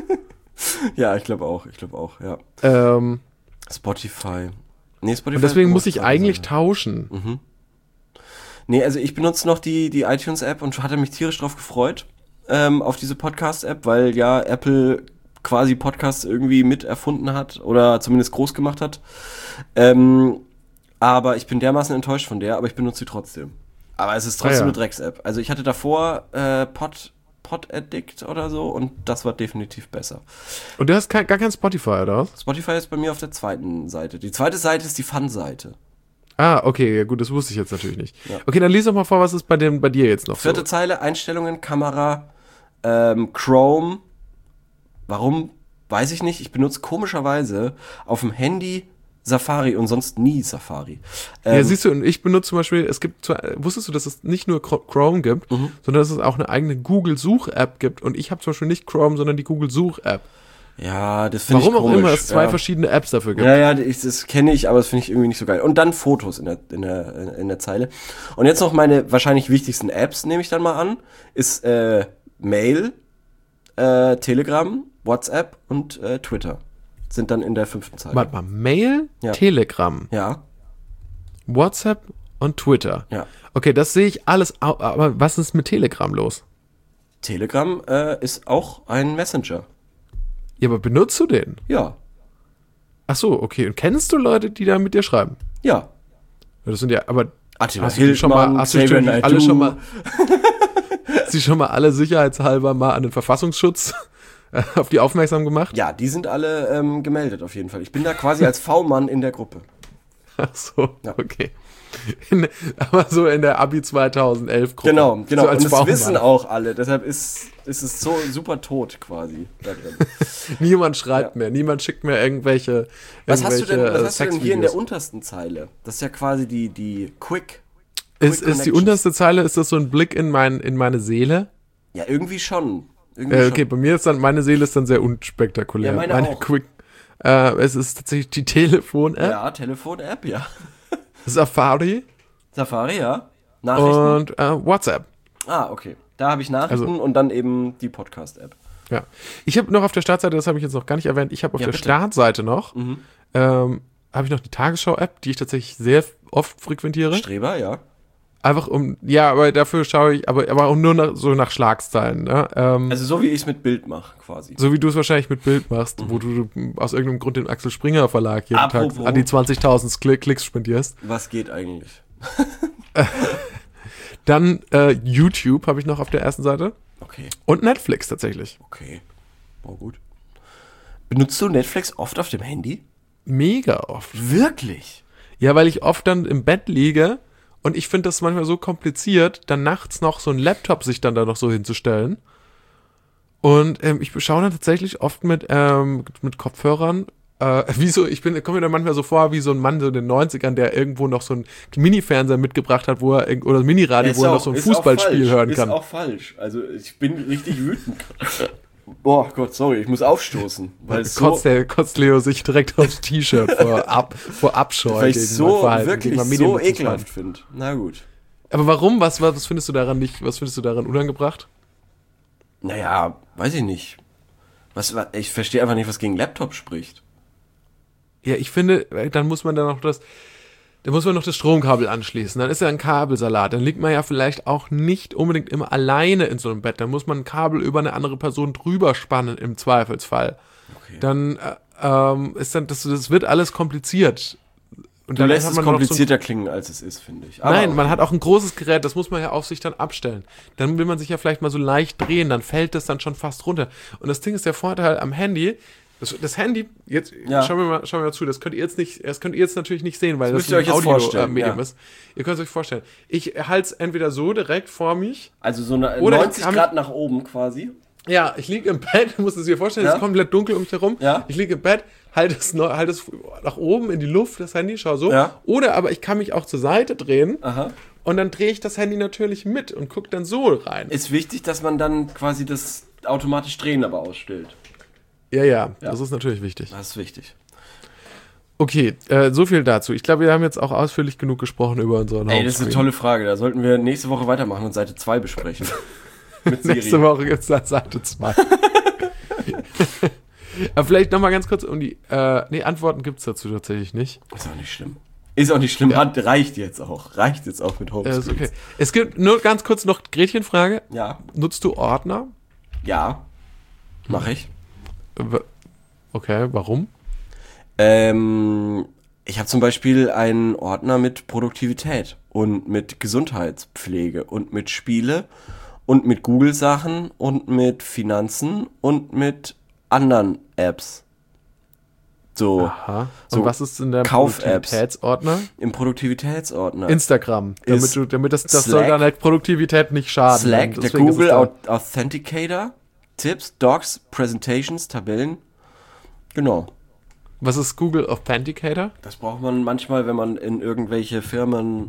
Ja, ich glaube auch, ja. Spotify. Nee, Spotify. Und deswegen muss ich eigentlich tauschen. Nee, also ich benutze noch die iTunes-App und hatte mich tierisch drauf gefreut, auf diese Podcast-App, weil ja Apple quasi Podcasts irgendwie mit erfunden hat oder zumindest groß gemacht hat. Aber ich bin dermaßen enttäuscht von der, aber ich benutze sie trotzdem. Aber es ist trotzdem eine Drecks-App. Also ich hatte davor Pod-Addict oder so und das war definitiv besser. Und du hast gar kein Spotify, oder? Spotify ist bei mir auf der zweiten Seite. Die zweite Seite ist die Fun-Seite. Ah, okay, ja, gut, das wusste ich jetzt natürlich nicht. Ja. Okay, dann lies doch mal vor, was ist bei dir jetzt noch Vierte Zeile, Einstellungen, Kamera, Chrome. Warum? Weiß ich nicht. Ich benutze komischerweise auf dem Handy Safari und sonst nie Safari. Ja, siehst du, und ich benutze zum Beispiel, wusstest du, dass es nicht nur Chrome gibt, sondern dass es auch eine eigene Google-Such-App gibt und ich habe zum Beispiel nicht Chrome, sondern die Google-Such-App. Ja, das finde ich komisch. Warum auch immer es zwei verschiedene Apps dafür gibt. Ja, das kenne ich, aber das finde ich irgendwie nicht so geil. Und dann Fotos in der Zeile. Und jetzt noch meine wahrscheinlich wichtigsten Apps, nehme ich dann mal an, ist Mail, Telegram, WhatsApp und Twitter. Sind dann in der 5. Zeile. Warte mal, Mail, Telegram, WhatsApp und Twitter. Ja. Okay, das sehe ich alles, aber was ist mit Telegram los? Telegram ist auch ein Messenger. Ja, aber benutzt du den? Ja. Ach so, okay. Und kennst du Leute, die da mit dir schreiben? Ja. Das sind ja, aber Attila Hildmann, hast du schon mal sie schon mal alle sicherheitshalber mal an den Verfassungsschutz auf die aufmerksam gemacht? Ja, die sind alle gemeldet auf jeden Fall. Ich bin da quasi als V-Mann in der Gruppe. Ach so, okay. Aber so in der Abi 2011 Gruppe. Genau. So und das wissen auch alle. Deshalb ist es so super tot quasi da drin. Niemand schreibt mehr. Niemand schickt mehr irgendwelche Was hast du denn hier in der untersten Zeile? Das ist ja quasi die Quick Ist die unterste Zeile, ist das so ein Blick in meine Seele? Ja, irgendwie schon. Okay, bei mir ist dann, meine Seele ist dann sehr unspektakulär. Ja, meine auch. Es ist tatsächlich die Telefon-App. Ja, Telefon-App, ja. Safari. Safari, ja. Nachrichten. Und WhatsApp. Ah, okay. Da habe ich Nachrichten und dann eben die Podcast-App. Ja. Ich habe noch auf der Startseite, das habe ich jetzt noch gar nicht erwähnt, ich habe auf der Startseite noch, habe ich noch die Tagesschau-App, die ich tatsächlich sehr oft frequentiere. Streber, ja. Einfach aber dafür schaue ich, aber auch nur nach Schlagzeilen. Ne? Also so wie ich es mit Bild mache, quasi. So wie du es wahrscheinlich mit Bild machst, wo du aus irgendeinem Grund den Axel Springer Verlag jeden Tag an die 20.000 Klicks spendierst. Was geht eigentlich? Dann YouTube habe ich noch auf der ersten Seite. Okay. Und Netflix tatsächlich. Okay. Oh, gut. Benutzt du Netflix oft auf dem Handy? Mega oft. Wirklich? Ja, weil ich oft dann im Bett liege und ich finde das manchmal so kompliziert, dann nachts noch so einen Laptop sich dann da noch so hinzustellen. Und ich schaue dann tatsächlich oft mit Kopfhörern, komme mir dann manchmal so vor wie so ein Mann so in den 90ern, der irgendwo noch so ein Mini-Fernseher mitgebracht hat, oder ein Miniradio, wo er noch so ein Fußballspiel hören kann. Ist auch falsch. Also ich bin richtig wütend. Boah Gott, sorry, ich muss aufstoßen. Weil kotzt Leo sich direkt aufs T-Shirt vor Abscheu. Weil ich es so wirklich so ekelhaft finde. Na gut. Aber warum? Was findest du daran unangebracht? Naja, weiß ich nicht. Ich verstehe einfach nicht, was gegen Laptop spricht. Ja, ich finde, dann muss man noch das Stromkabel anschließen. Dann ist ja ein Kabelsalat. Dann liegt man ja vielleicht auch nicht unbedingt immer alleine in so einem Bett. Dann muss man ein Kabel über eine andere Person drüber spannen im Zweifelsfall. Okay. Dann das wird alles kompliziert. Und du lässt es komplizierter klingen, als es ist, finde ich. Aber nein, man hat auch ein großes Gerät, das muss man ja auf sich dann abstellen. Dann will man sich ja vielleicht mal so leicht drehen, dann fällt das dann schon fast runter. Und das Ding ist der Vorteil am Handy. Das Handy, jetzt schauen wir mal zu, das könnt ihr jetzt natürlich nicht sehen, weil das ein Audio-Medium ist. Ihr könnt es euch vorstellen. Ich halte es entweder so direkt vor mich. Also so eine 90 Grad nach oben quasi. Ja, ich liege im Bett, musst du es dir vorstellen, es ist komplett dunkel um mich herum. Ja. Ich liege im Bett, halte es nach oben in die Luft, das Handy, schau so. Ja. Oder aber ich kann mich auch zur Seite drehen. Aha. Und dann drehe ich das Handy natürlich mit und gucke dann so rein. Ist wichtig, dass man dann quasi das automatisch Drehen aber ausstellt. Ja, das ist natürlich wichtig. Das ist wichtig. Okay, so viel dazu. Ich glaube, wir haben jetzt auch ausführlich genug gesprochen über unseren Homescreen. Das ist eine tolle Frage. Da sollten wir nächste Woche weitermachen und Seite 2 besprechen. Mit Siri. Nächste Woche gibt es dann Seite 2. Aber vielleicht nochmal ganz kurz Antworten gibt es dazu tatsächlich nicht. Ist auch nicht schlimm. Ja. Reicht jetzt auch mit Homescreen. Ist okay. Es gibt nur ganz kurz noch Gretchenfrage. Ja. Nutzt du Ordner? Ja. Mache ich. Okay, warum? Ich habe zum Beispiel einen Ordner mit Produktivität und mit Gesundheitspflege und mit Spiele und mit Google-Sachen und mit Finanzen und mit anderen Apps. So. Aha. Und was ist in der Produktivitätsordner? Im Produktivitätsordner. Instagram. Damit das soll dann halt Produktivität nicht schaden. Slack, der Google Authenticator. Tipps, Docs, Presentations, Tabellen. Genau. Was ist Google Authenticator? Das braucht man manchmal, wenn man in irgendwelche Firmen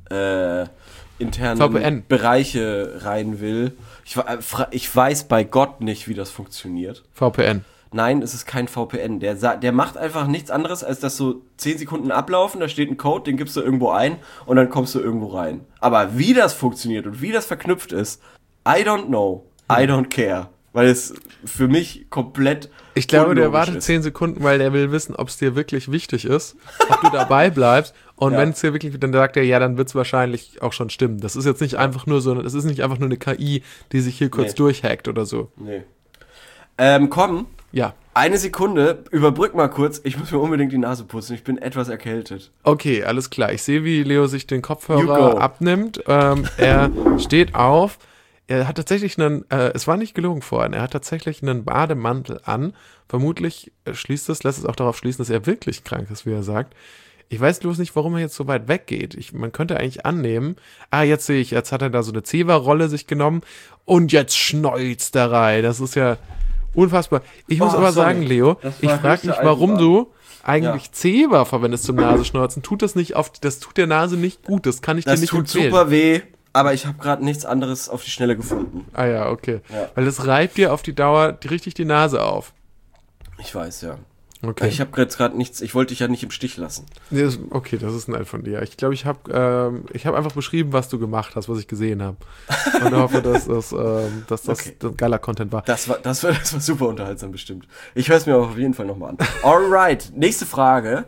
internen Bereiche rein will. Ich weiß bei Gott nicht, wie das funktioniert. VPN. Nein, es ist kein VPN. Der macht einfach nichts anderes, als dass so 10 Sekunden ablaufen, da steht ein Code, den gibst du irgendwo ein und dann kommst du irgendwo rein. Aber wie das funktioniert und wie das verknüpft ist, I don't know. I don't care. Weil es für mich komplett Ich glaube, der wartet 10 Sekunden, weil der will wissen, ob es dir wirklich wichtig ist, ob du dabei bleibst. Und wenn es dir wirklich, dann sagt er, ja, dann wird es wahrscheinlich auch schon stimmen. Das ist jetzt nicht einfach nur eine KI, die sich hier kurz durchhackt oder so. Nee. Komm. Ja. Eine Sekunde, überbrück mal kurz. Ich muss mir unbedingt die Nase putzen. Ich bin etwas erkältet. Okay, alles klar. Ich sehe, wie Leo sich den Kopfhörer abnimmt. Er steht auf. Er hat tatsächlich es war nicht gelogen vorhin, er hat tatsächlich einen Bademantel an. Vermutlich lässt es auch darauf schließen, dass er wirklich krank ist, wie er sagt. Ich weiß bloß nicht, warum er jetzt so weit weggeht. Man könnte eigentlich annehmen, jetzt sehe ich, jetzt hat er da so eine Zewa-Rolle sich genommen und jetzt schneuzt er rein. Das ist ja unfassbar. Ich muss aber sagen, Leo, ich frage mich, warum du eigentlich Zewa verwendest zum Nasenschneuzen, tut das nicht das tut der Nase nicht gut. Das kann ich dir nicht empfehlen. Das tut super weh, aber ich habe gerade nichts anderes auf die Schnelle gefunden. Ah ja, okay. Ja. Weil das reibt dir auf die Dauer richtig die Nase auf. Ich weiß, ja. Okay. Ich habe jetzt gerade nichts, ich wollte dich ja nicht im Stich lassen. Nee, okay, das ist nett von dir. Ich glaube, ich hab einfach beschrieben, was du gemacht hast, was ich gesehen habe. Und hoffe, dass das okay. Geiler Content war. Das war super unterhaltsam bestimmt. Ich höre es mir auf jeden Fall nochmal an. Alright, nächste Frage.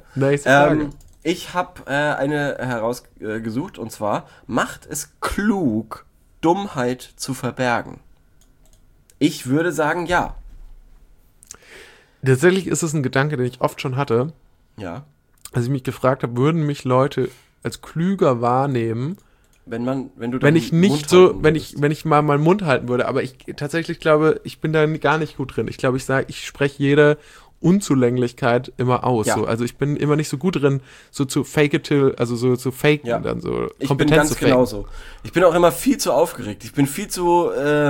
Ich habe eine herausgesucht und zwar, macht es klug, Dummheit zu verbergen? Ich würde sagen, ja. Tatsächlich ist es ein Gedanke, den ich oft schon hatte. Ja. Als ich mich gefragt habe, würden mich Leute als klüger wahrnehmen, wenn ich mal meinen Mund halten würde. Aber ich tatsächlich glaube, ich bin da gar nicht gut drin. Ich glaube, ich spreche jede Unzulänglichkeit immer aus. Ja. So. Also ich bin immer nicht so gut drin, so zu fake it till, also so zu faken, ja. Dann so Kompetenz ich bin ganz genauso. Ich bin auch immer viel zu aufgeregt. Ich bin viel zu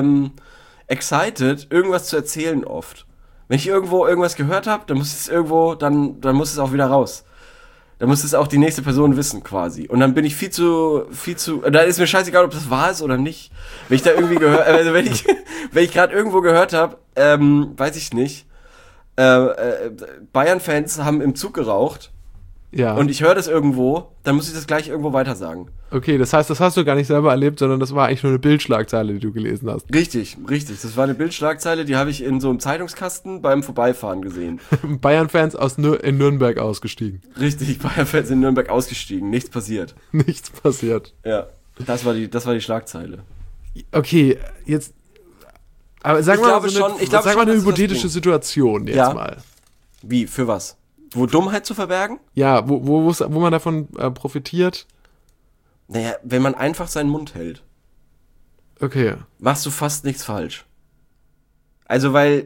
excited, irgendwas zu erzählen oft. Wenn ich irgendwo irgendwas gehört habe, dann muss es irgendwo, dann muss es auch wieder raus. Dann muss es auch die nächste Person wissen, quasi. Und dann bin ich viel zu, da ist mir scheißegal, ob das wahr ist oder nicht. Wenn ich da irgendwie gehört, also wenn ich gerade irgendwo gehört habe, weiß ich nicht, Bayern-Fans haben im Zug geraucht. Ja. Und ich höre das irgendwo, dann muss ich das gleich irgendwo weiter sagen. Okay, das heißt, das hast du gar nicht selber erlebt, sondern das war eigentlich nur eine Bildschlagzeile, die du gelesen hast. Richtig. Das war eine Bildschlagzeile, die habe ich in so einem Zeitungskasten beim Vorbeifahren gesehen. Bayern-Fans in Nürnberg ausgestiegen. Richtig, Bayern-Fans in Nürnberg ausgestiegen. Nichts passiert. Nichts passiert. Ja, das war die Schlagzeile. Okay, jetzt. Aber sag mal eine hypothetische Situation jetzt mal. Wie, für was? Wo Dummheit zu verbergen? Ja, wo man davon profitiert. Naja, wenn man einfach seinen Mund hält. Okay. Machst du fast nichts falsch. Also, weil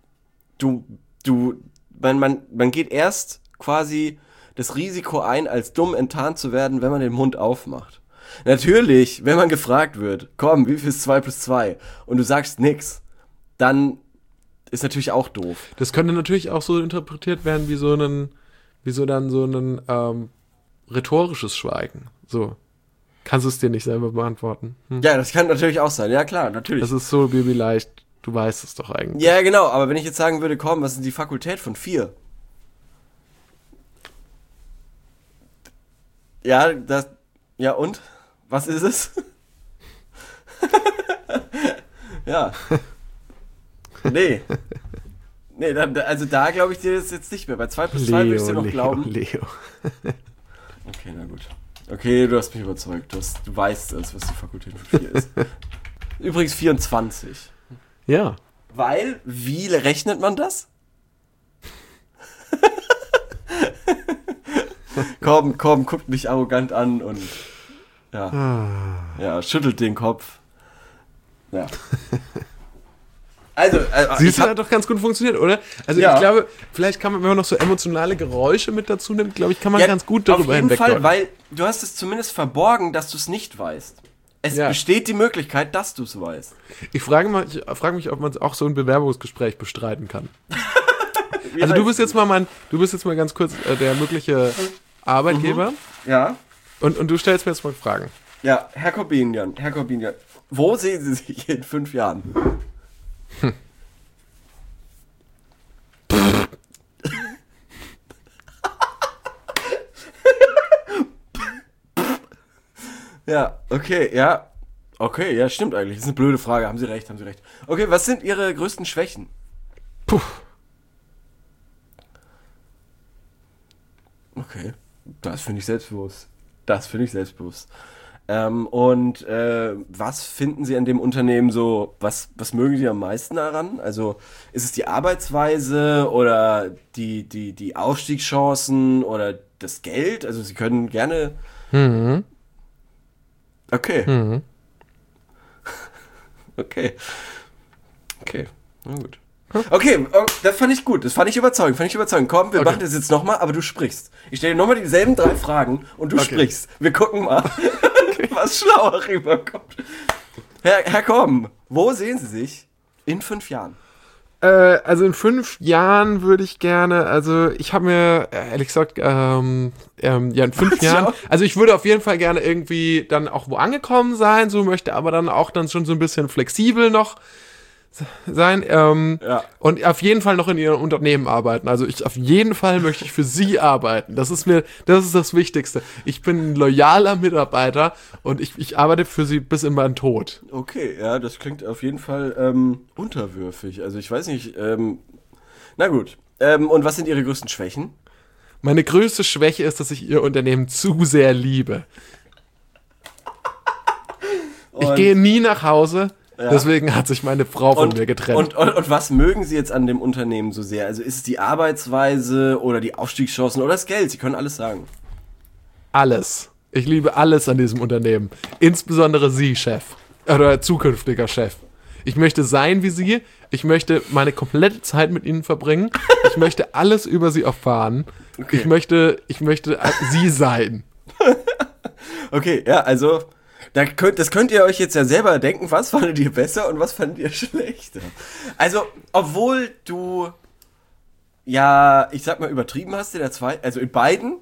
man geht erst quasi das Risiko ein, als dumm enttarnt zu werden, wenn man den Mund aufmacht. Natürlich, wenn man gefragt wird, komm, wie viel ist 2 + 2? Und du sagst nix, dann ist natürlich auch doof. Das könnte natürlich auch so interpretiert werden wie so ein rhetorisches Schweigen. So. Kannst du es dir nicht selber beantworten? Ja, das kann natürlich auch sein. Ja, klar, natürlich. Das ist so Baby leicht. Du weißt es doch eigentlich. Ja, genau. Aber wenn ich jetzt sagen würde, komm, was ist die Fakultät von 4? Ja, ja und? Was ist es? Ja. Nee, also da glaube ich dir das jetzt nicht mehr. Bei 2 + 2 würde ich dir noch glauben. Leo. Okay, na gut. Okay, du hast mich überzeugt. Du weißt es, was die Fakultät von 4 ist. Übrigens 24. Ja. Weil, wie rechnet man das? komm, guckt mich arrogant an und ja, schüttelt den Kopf. Ja. Also siehst du, hat doch ganz gut funktioniert, oder? Also ich glaube, vielleicht kann man, wenn man noch so emotionale Geräusche mit dazu nimmt, glaube ich, kann man ganz gut darüber hinweg. Auf jeden Fall, weil du hast es zumindest verborgen, dass du es nicht weißt. Es besteht die Möglichkeit, dass du es weißt. Ich frage mich, ob man auch so ein Bewerbungsgespräch bestreiten kann. Also du bist jetzt mal ganz kurz der mögliche Arbeitgeber. Ja. Und du stellst mir jetzt mal Fragen. Ja, Herr Corbinian, wo sehen Sie sich in 5 Jahren? Ja, okay, ja. Okay, ja, stimmt eigentlich. Das ist eine blöde Frage. Haben Sie recht. Okay, was sind Ihre größten Schwächen? Puh. Okay, das finde ich selbstbewusst. Und was finden Sie an dem Unternehmen so, was mögen Sie am meisten daran? Also ist es die Arbeitsweise oder die Aufstiegschancen oder das Geld? Also Sie können gerne... Okay. Okay, na gut. Okay, das fand ich gut, das fand ich überzeugend. Komm, wir machen das jetzt nochmal, aber du sprichst. Ich stelle dir nochmal dieselben 3 Fragen und du sprichst. Wir gucken mal, was schlauer rüberkommt. Herr Korben, wo sehen Sie sich in 5 Jahren? Also in 5 Jahren würde ich gerne, also ich habe mir, ehrlich gesagt, ja in 5 Jahren, also ich würde auf jeden Fall gerne irgendwie dann auch wo angekommen sein, so möchte aber dann auch dann schon so ein bisschen flexibel noch sein und auf jeden Fall noch in ihrem Unternehmen arbeiten. Also auf jeden Fall möchte ich für sie arbeiten. Das ist das Wichtigste. Ich bin ein loyaler Mitarbeiter und ich arbeite für sie bis in meinen Tod. Okay, ja, das klingt auf jeden Fall unterwürfig. Also ich weiß nicht, na gut. Und was sind Ihre größten Schwächen? Meine größte Schwäche ist, dass ich ihr Unternehmen zu sehr liebe. Ich gehe nie nach Hause. Ja. Deswegen hat sich meine Frau von mir getrennt. Und was mögen Sie jetzt an dem Unternehmen so sehr? Also ist es die Arbeitsweise oder die Aufstiegschancen oder das Geld? Sie können alles sagen. Alles. Ich liebe alles an diesem Unternehmen. Insbesondere Sie, Chef. Oder zukünftiger Chef. Ich möchte sein wie Sie. Ich möchte meine komplette Zeit mit Ihnen verbringen. Ich möchte alles über Sie erfahren. Okay. Ich möchte Sie sein. Okay, ja, also... Das könnt ihr euch jetzt ja selber denken, was fandet ihr besser und was fandet ihr schlechter. Also, obwohl du, ja, ich sag mal, übertrieben hast in der zweiten, also in beiden.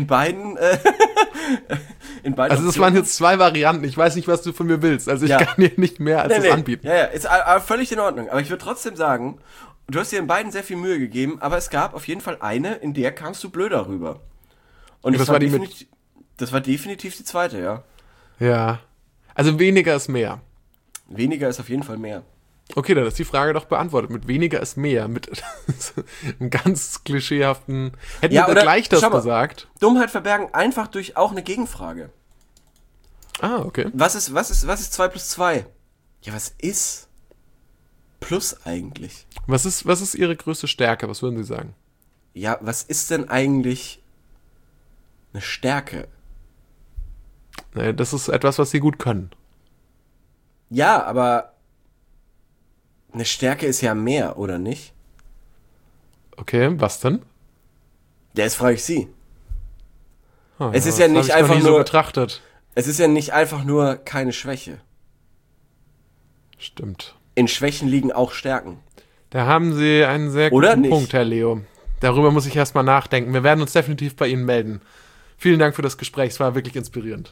Also das waren jetzt 2 Varianten, ich weiß nicht, was du von mir willst, also ich kann dir nicht mehr als das anbieten. Ja, ist völlig in Ordnung, aber ich würde trotzdem sagen, du hast dir in beiden sehr viel Mühe gegeben, aber es gab auf jeden Fall eine, in der kamst du blöder rüber. Und das war definitiv die zweite, ja. Ja, also weniger ist mehr. Weniger ist auf jeden Fall mehr. Okay, dann ist die Frage doch beantwortet. Mit weniger ist mehr. Mit einem ganz klischeehaften... Hätten wir gleich das gesagt? Dummheit verbergen einfach durch auch eine Gegenfrage. Ah, okay. Was ist 2 plus 2? Ja, was ist Plus eigentlich? Was ist Ihre größte Stärke? Was würden Sie sagen? Ja, was ist denn eigentlich eine Stärke? Das ist etwas, was Sie gut können. Ja, aber eine Stärke ist ja mehr, oder nicht? Okay, was denn? Jetzt frage ich Sie. Oh, es ist ja nicht einfach nur so betrachtet. Es ist ja nicht einfach nur keine Schwäche. Stimmt. In Schwächen liegen auch Stärken. Da haben Sie einen sehr guten Punkt, Herr Leo. Darüber muss ich erstmal nachdenken. Wir werden uns definitiv bei Ihnen melden. Vielen Dank für das Gespräch, es war wirklich inspirierend.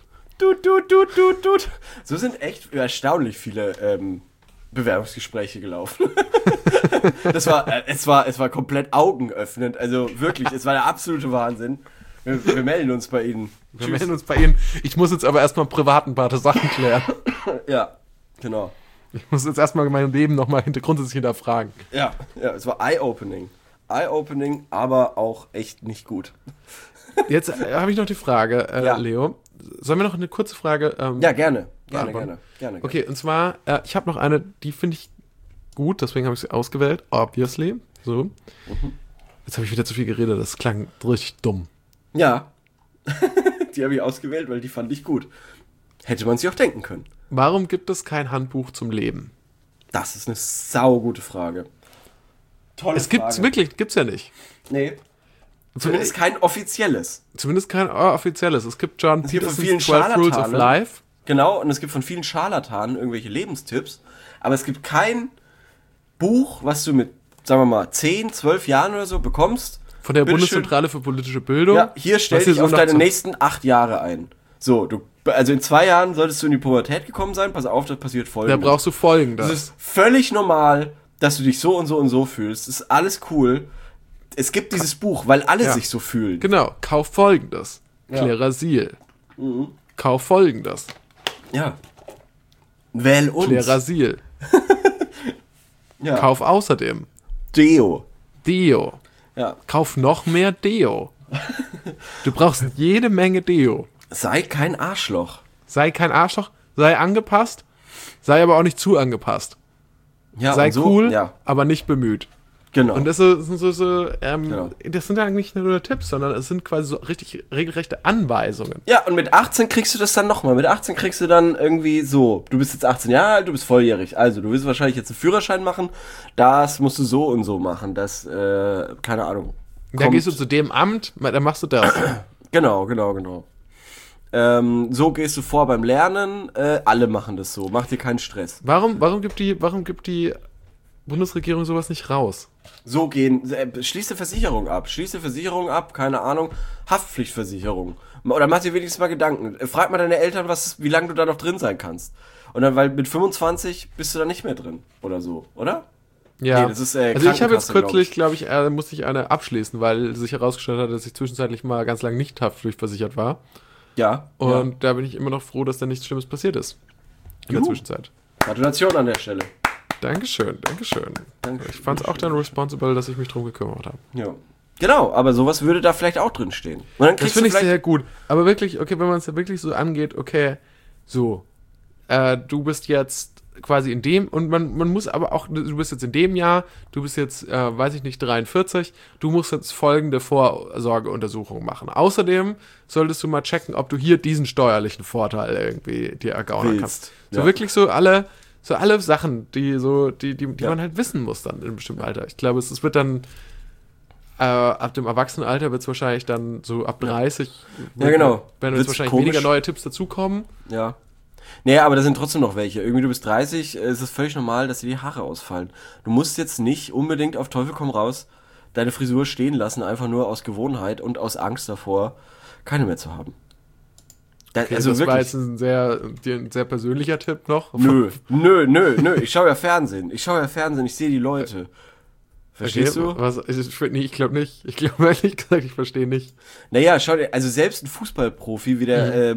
So sind echt erstaunlich viele Bewerbungsgespräche gelaufen. Es war komplett augenöffnend. Also wirklich, es war der absolute Wahnsinn. Wir melden uns bei Ihnen. Wir melden uns bei Ihnen. Ich muss jetzt aber erstmal privat ein paar Sachen klären. Ja, genau. Ich muss jetzt erstmal mein Leben nochmal grundsätzlich hinterfragen. Ja, es war eye-opening. Eye-opening, aber auch echt nicht gut. Jetzt habe ich noch die Frage, Leo. Sollen wir noch eine kurze Frage? Ja, gerne. Okay, und zwar, ich habe noch eine, die finde ich gut, deswegen habe ich sie ausgewählt, obviously. So. Jetzt habe ich wieder zu viel geredet, das klang richtig dumm. Ja, die habe ich ausgewählt, weil die fand ich gut. Hätte man sich auch denken können. Warum gibt es kein Handbuch zum Leben? Das ist eine saugute Frage. Tolle Frage. Gibt's ja nicht. Nee. Zumindest kein offizielles. Es gibt John Peterson's 12 Rules of Life. Genau, und es gibt von vielen Scharlatanen irgendwelche Lebenstipps. Aber es gibt kein Buch, was du mit, sagen wir mal, 10, 12 Jahren oder so bekommst. Von der Bundeszentrale für politische Bildung. Ja, hier stell dich auf deine nächsten 8 Jahre ein. So, also in 2 Jahren solltest du in die Pubertät gekommen sein. Pass auf, das passiert Folgendes. Da brauchst du Folgendes. Das ist völlig normal, dass du dich so und so und so fühlst. Das ist alles cool. Es gibt dieses Buch, weil alle sich so fühlen. Genau, kauf Folgendes. Klerasil. Kauf Folgendes. Ja. Wähl uns. Klerasil. Ja. Kauf außerdem. Deo. Ja. Kauf noch mehr Deo. Du brauchst jede Menge Deo. Sei kein Arschloch. Sei angepasst, sei aber auch nicht zu angepasst. Ja, sei so, cool, aber nicht bemüht. Genau. Und das sind ja nicht nur Tipps, sondern es sind quasi so richtig regelrechte Anweisungen. Ja, und mit 18 kriegst du das dann nochmal. Mit 18 kriegst du dann irgendwie so, du bist jetzt 18 Jahre alt, du bist volljährig. Also, du willst wahrscheinlich jetzt einen Führerschein machen. Das musst du so und so machen. Das, keine Ahnung. Da gehst du zu dem Amt, dann machst du das. Genau. So gehst du vor beim Lernen. Alle machen das so. Mach dir keinen Stress. Warum gibt die Bundesregierung sowas nicht raus? So gehen, schließe Versicherung ab, keine Ahnung, Haftpflichtversicherung. Oder mach dir wenigstens mal Gedanken. Frag mal deine Eltern, wie lange du da noch drin sein kannst. Und dann, weil mit 25 bist du da nicht mehr drin. Oder so, oder? Ja, nee, das ist, also ich habe jetzt kürzlich, glaube ich, musste ich eine abschließen, weil sich herausgestellt hat, dass ich zwischenzeitlich mal ganz lange nicht haftpflichtversichert war. Ja. Und da bin ich immer noch froh, dass da nichts Schlimmes passiert ist. In der Zwischenzeit. Gratulation an der Stelle. Dankeschön. Ich fand es auch dann responsible, dass ich mich drum gekümmert habe. Ja. Genau, aber sowas würde da vielleicht auch drin stehen. Und dann das finde ich sehr gut. Aber wirklich, okay, wenn man es ja wirklich so angeht, okay, so, du bist jetzt quasi in dem, und man muss aber auch, du bist jetzt in dem Jahr, du bist jetzt, weiß ich nicht, 43, du musst jetzt folgende Vorsorgeuntersuchung machen. Außerdem solltest du mal checken, ob du hier diesen steuerlichen Vorteil irgendwie dir ergaunern kannst. So ja. Wirklich so alle Sachen, die man halt wissen muss dann in einem bestimmten Alter. Ich glaube, es wird dann ab dem Erwachsenenalter wird es wahrscheinlich dann so ab 30, ja, genau. Werden jetzt wahrscheinlich weniger neue Tipps dazukommen. Ja. Naja, aber da sind trotzdem noch welche. Irgendwie, du bist 30, es ist völlig normal, dass dir die Haare ausfallen. Du musst jetzt nicht unbedingt auf Teufel komm raus deine Frisur stehen lassen, einfach nur aus Gewohnheit und aus Angst davor, keine mehr zu haben. Okay, also das wirklich, war jetzt ein sehr persönlicher Tipp noch. Nö. Ich schaue ja Fernsehen, ich sehe die Leute. Verstehst du? Ich glaube nicht. Ich glaube ehrlich gesagt, ich verstehe nicht. Naja, schau dir, also selbst ein Fußballprofi wie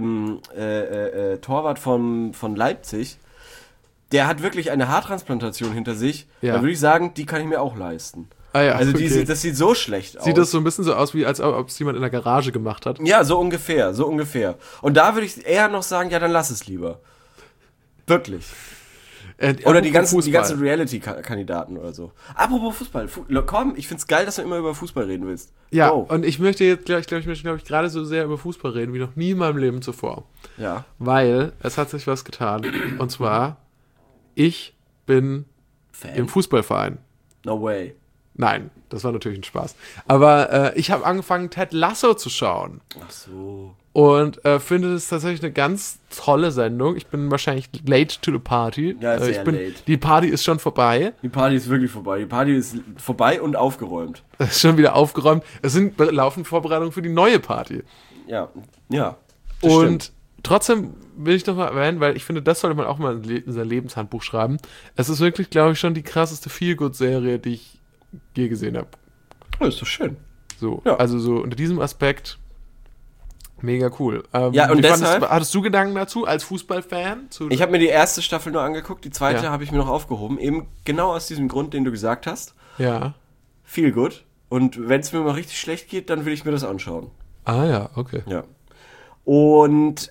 der Torwart von Leipzig, der hat wirklich eine Haartransplantation hinter sich. Ja. Da würde ich sagen, die kann ich mir auch leisten. Ah ja, also das sieht so schlecht aus. Sieht das so ein bisschen so aus, wie als ob es jemand in der Garage gemacht hat? Ja, so ungefähr. Und da würde ich eher noch sagen, ja, dann lass es lieber. Wirklich. Oder die ganzen Reality-Kandidaten oder so. Apropos Fußball. Komm, ich find's geil, dass du immer über Fußball reden willst. Ja, und ich möchte jetzt, glaube ich, gerade so sehr über Fußball reden, wie noch nie in meinem Leben zuvor. Ja. Weil es hat sich was getan. Und zwar, ich bin im Fußballverein. No way. Nein, das war natürlich ein Spaß. Aber ich habe angefangen, Ted Lasso zu schauen. Ach so. Und finde das tatsächlich eine ganz tolle Sendung. Ich bin wahrscheinlich late to the party. Ja, sehr late. Die Party ist schon vorbei. Die Party ist wirklich vorbei. Die Party ist vorbei und aufgeräumt. Es ist schon wieder aufgeräumt. Es sind laufend Vorbereitungen für die neue Party. Ja. Und stimmt. Trotzdem will ich noch mal erwähnen, weil ich finde, das sollte man auch mal in sein Lebenshandbuch schreiben. Es ist wirklich, glaube ich, schon die krasseste Feel-Good-Serie, die ich je gesehen habe. Oh, ist doch schön. So, ja. Also so unter diesem Aspekt mega cool. Ja, und deshalb... Hattest du Gedanken dazu, als Fußballfan? Ich habe mir die erste Staffel nur angeguckt, die zweite habe ich mir noch aufgehoben, eben genau aus diesem Grund, den du gesagt hast. Ja. Feel good. Und wenn es mir mal richtig schlecht geht, dann will ich mir das anschauen. Ah ja, okay. Ja. Und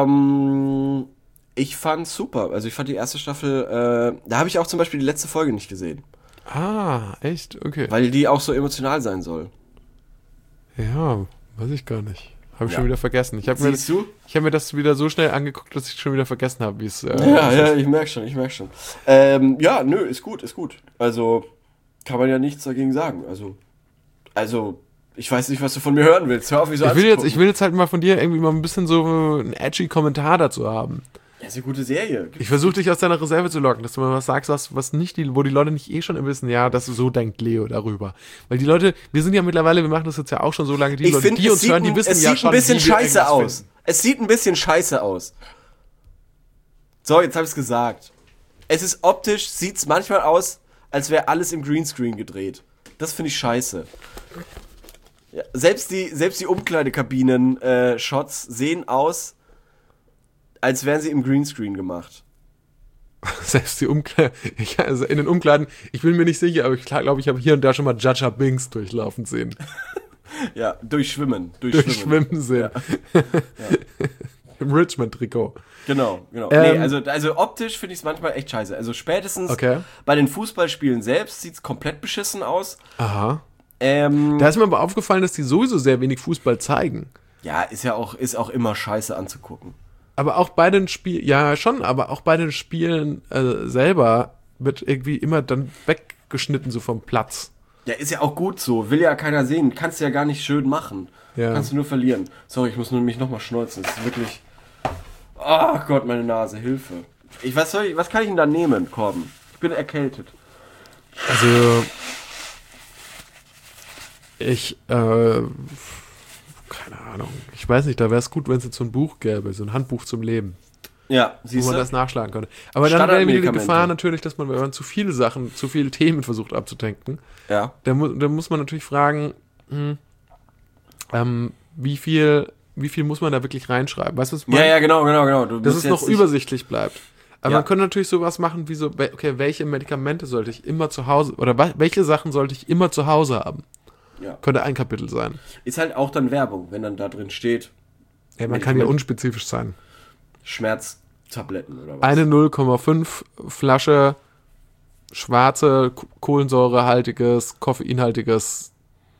ich fand's super. Also ich fand die erste Staffel, da habe ich auch zum Beispiel die letzte Folge nicht gesehen. Ah, echt? Okay. Weil die auch so emotional sein soll. Ja, weiß ich gar nicht. Habe ich schon wieder vergessen. Ich habe mir das wieder so schnell angeguckt, dass ich schon wieder vergessen habe, wie es ja, ich merke schon. Ja, nö, ist gut. Also, kann man ja nichts dagegen sagen. Also, ich weiß nicht, was du von mir hören willst. Hör auf, mich so anzugucken. Ich will jetzt halt mal von dir irgendwie mal ein bisschen so einen edgy Kommentar dazu haben. Ja, ist eine gute Serie. Ich versuche dich aus deiner Reserve zu locken, dass du mal was sagst, was nicht wo die Leute nicht schon wissen, ja, dass so denkt Leo darüber. Weil die Leute, wir sind ja mittlerweile, wir machen das jetzt ja auch schon so lange, die Leute, die uns hören, die wissen ja schon, es sieht ein bisschen scheiße aus. Es sieht ein bisschen scheiße aus. So, jetzt habe ich es gesagt. Es ist optisch, sieht es manchmal aus, als wäre alles im Greenscreen gedreht. Das finde ich scheiße. Ja, selbst die Umkleidekabinen-Shots sehen aus, als wären sie im Greenscreen gemacht. Selbst die also in den Umkleiden, ich bin mir nicht sicher, aber ich glaube, ich habe hier und da schon mal Jaja Binks durchlaufen sehen. Ja, durchschwimmen sehen. Ja. Im Richmond-Trikot. Genau. Nee, also optisch finde ich es manchmal echt scheiße. Also spätestens bei den Fußballspielen selbst sieht es komplett beschissen aus. Aha. Da ist mir aber aufgefallen, dass die sowieso sehr wenig Fußball zeigen. Ja, ist auch immer scheiße anzugucken. Aber auch bei den Spielen, aber auch bei den Spielen selber wird irgendwie immer dann weggeschnitten, so vom Platz. Ja, ist ja auch gut so. Will ja keiner sehen. Kannst du ja gar nicht schön machen. Ja. Kannst du nur verlieren. Sorry, ich muss mich nochmal schneuzen. Das ist wirklich... Ach Gott, meine Nase, Hilfe. Was kann ich denn da nehmen, Korben? Ich bin erkältet. Also, keine Ahnung. Ich weiß nicht, da wäre es gut, wenn es jetzt so ein Buch gäbe, so ein Handbuch zum Leben. Ja, siehst wo du? man das nachschlagen könnte. Aber dann wäre wieder die Gefahr natürlich, dass man, wenn man zu viele Sachen, zu viele Themen versucht abzudenken, dann muss man natürlich fragen, wie viel muss man da wirklich reinschreiben? Weißt du, was ich meine? Ja, genau. Dass es noch übersichtlich bleibt. Aber man könnte natürlich sowas machen wie so, okay, welche Medikamente sollte ich immer zu Hause, oder welche Sachen sollte ich immer zu Hause haben? Ja. Könnte ein Kapitel sein. Ist halt auch dann Werbung, wenn dann da drin steht. Ja, man kann ja unspezifisch sein. Schmerztabletten oder was? Eine 0,5 Flasche schwarze, kohlensäurehaltiges, koffeinhaltiges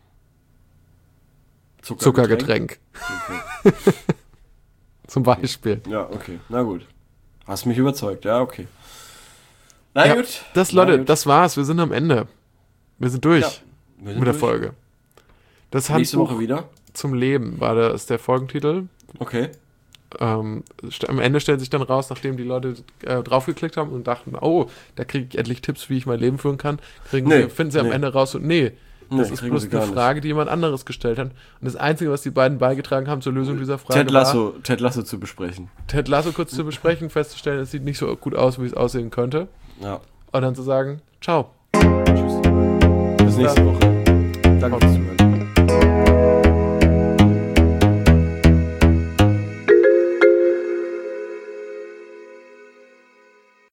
Zuckergetränk. Okay. Zum Beispiel. Ja, okay. Na gut. Hast mich überzeugt. Ja, okay. Na gut. Das war's. Wir sind am Ende. Wir sind durch mit der Folge. Das nächste Woche wieder. Zum Leben war das der Folgentitel. Okay. Am Ende stellt sich dann raus, nachdem die Leute draufgeklickt haben und dachten, oh, da kriege ich endlich Tipps, wie ich mein Leben führen kann, finden sie am Ende raus und das ist bloß eine Frage, die jemand anderes gestellt hat. Und das Einzige, was die beiden beigetragen haben zur Lösung dieser Frage Ted Lasso zu besprechen. Ted Lasso kurz zu besprechen, festzustellen, es sieht nicht so gut aus, wie es aussehen könnte. Ja. Und dann zu sagen, ciao. Tschüss. Bis nächste Woche. Danke fürs Zuhören.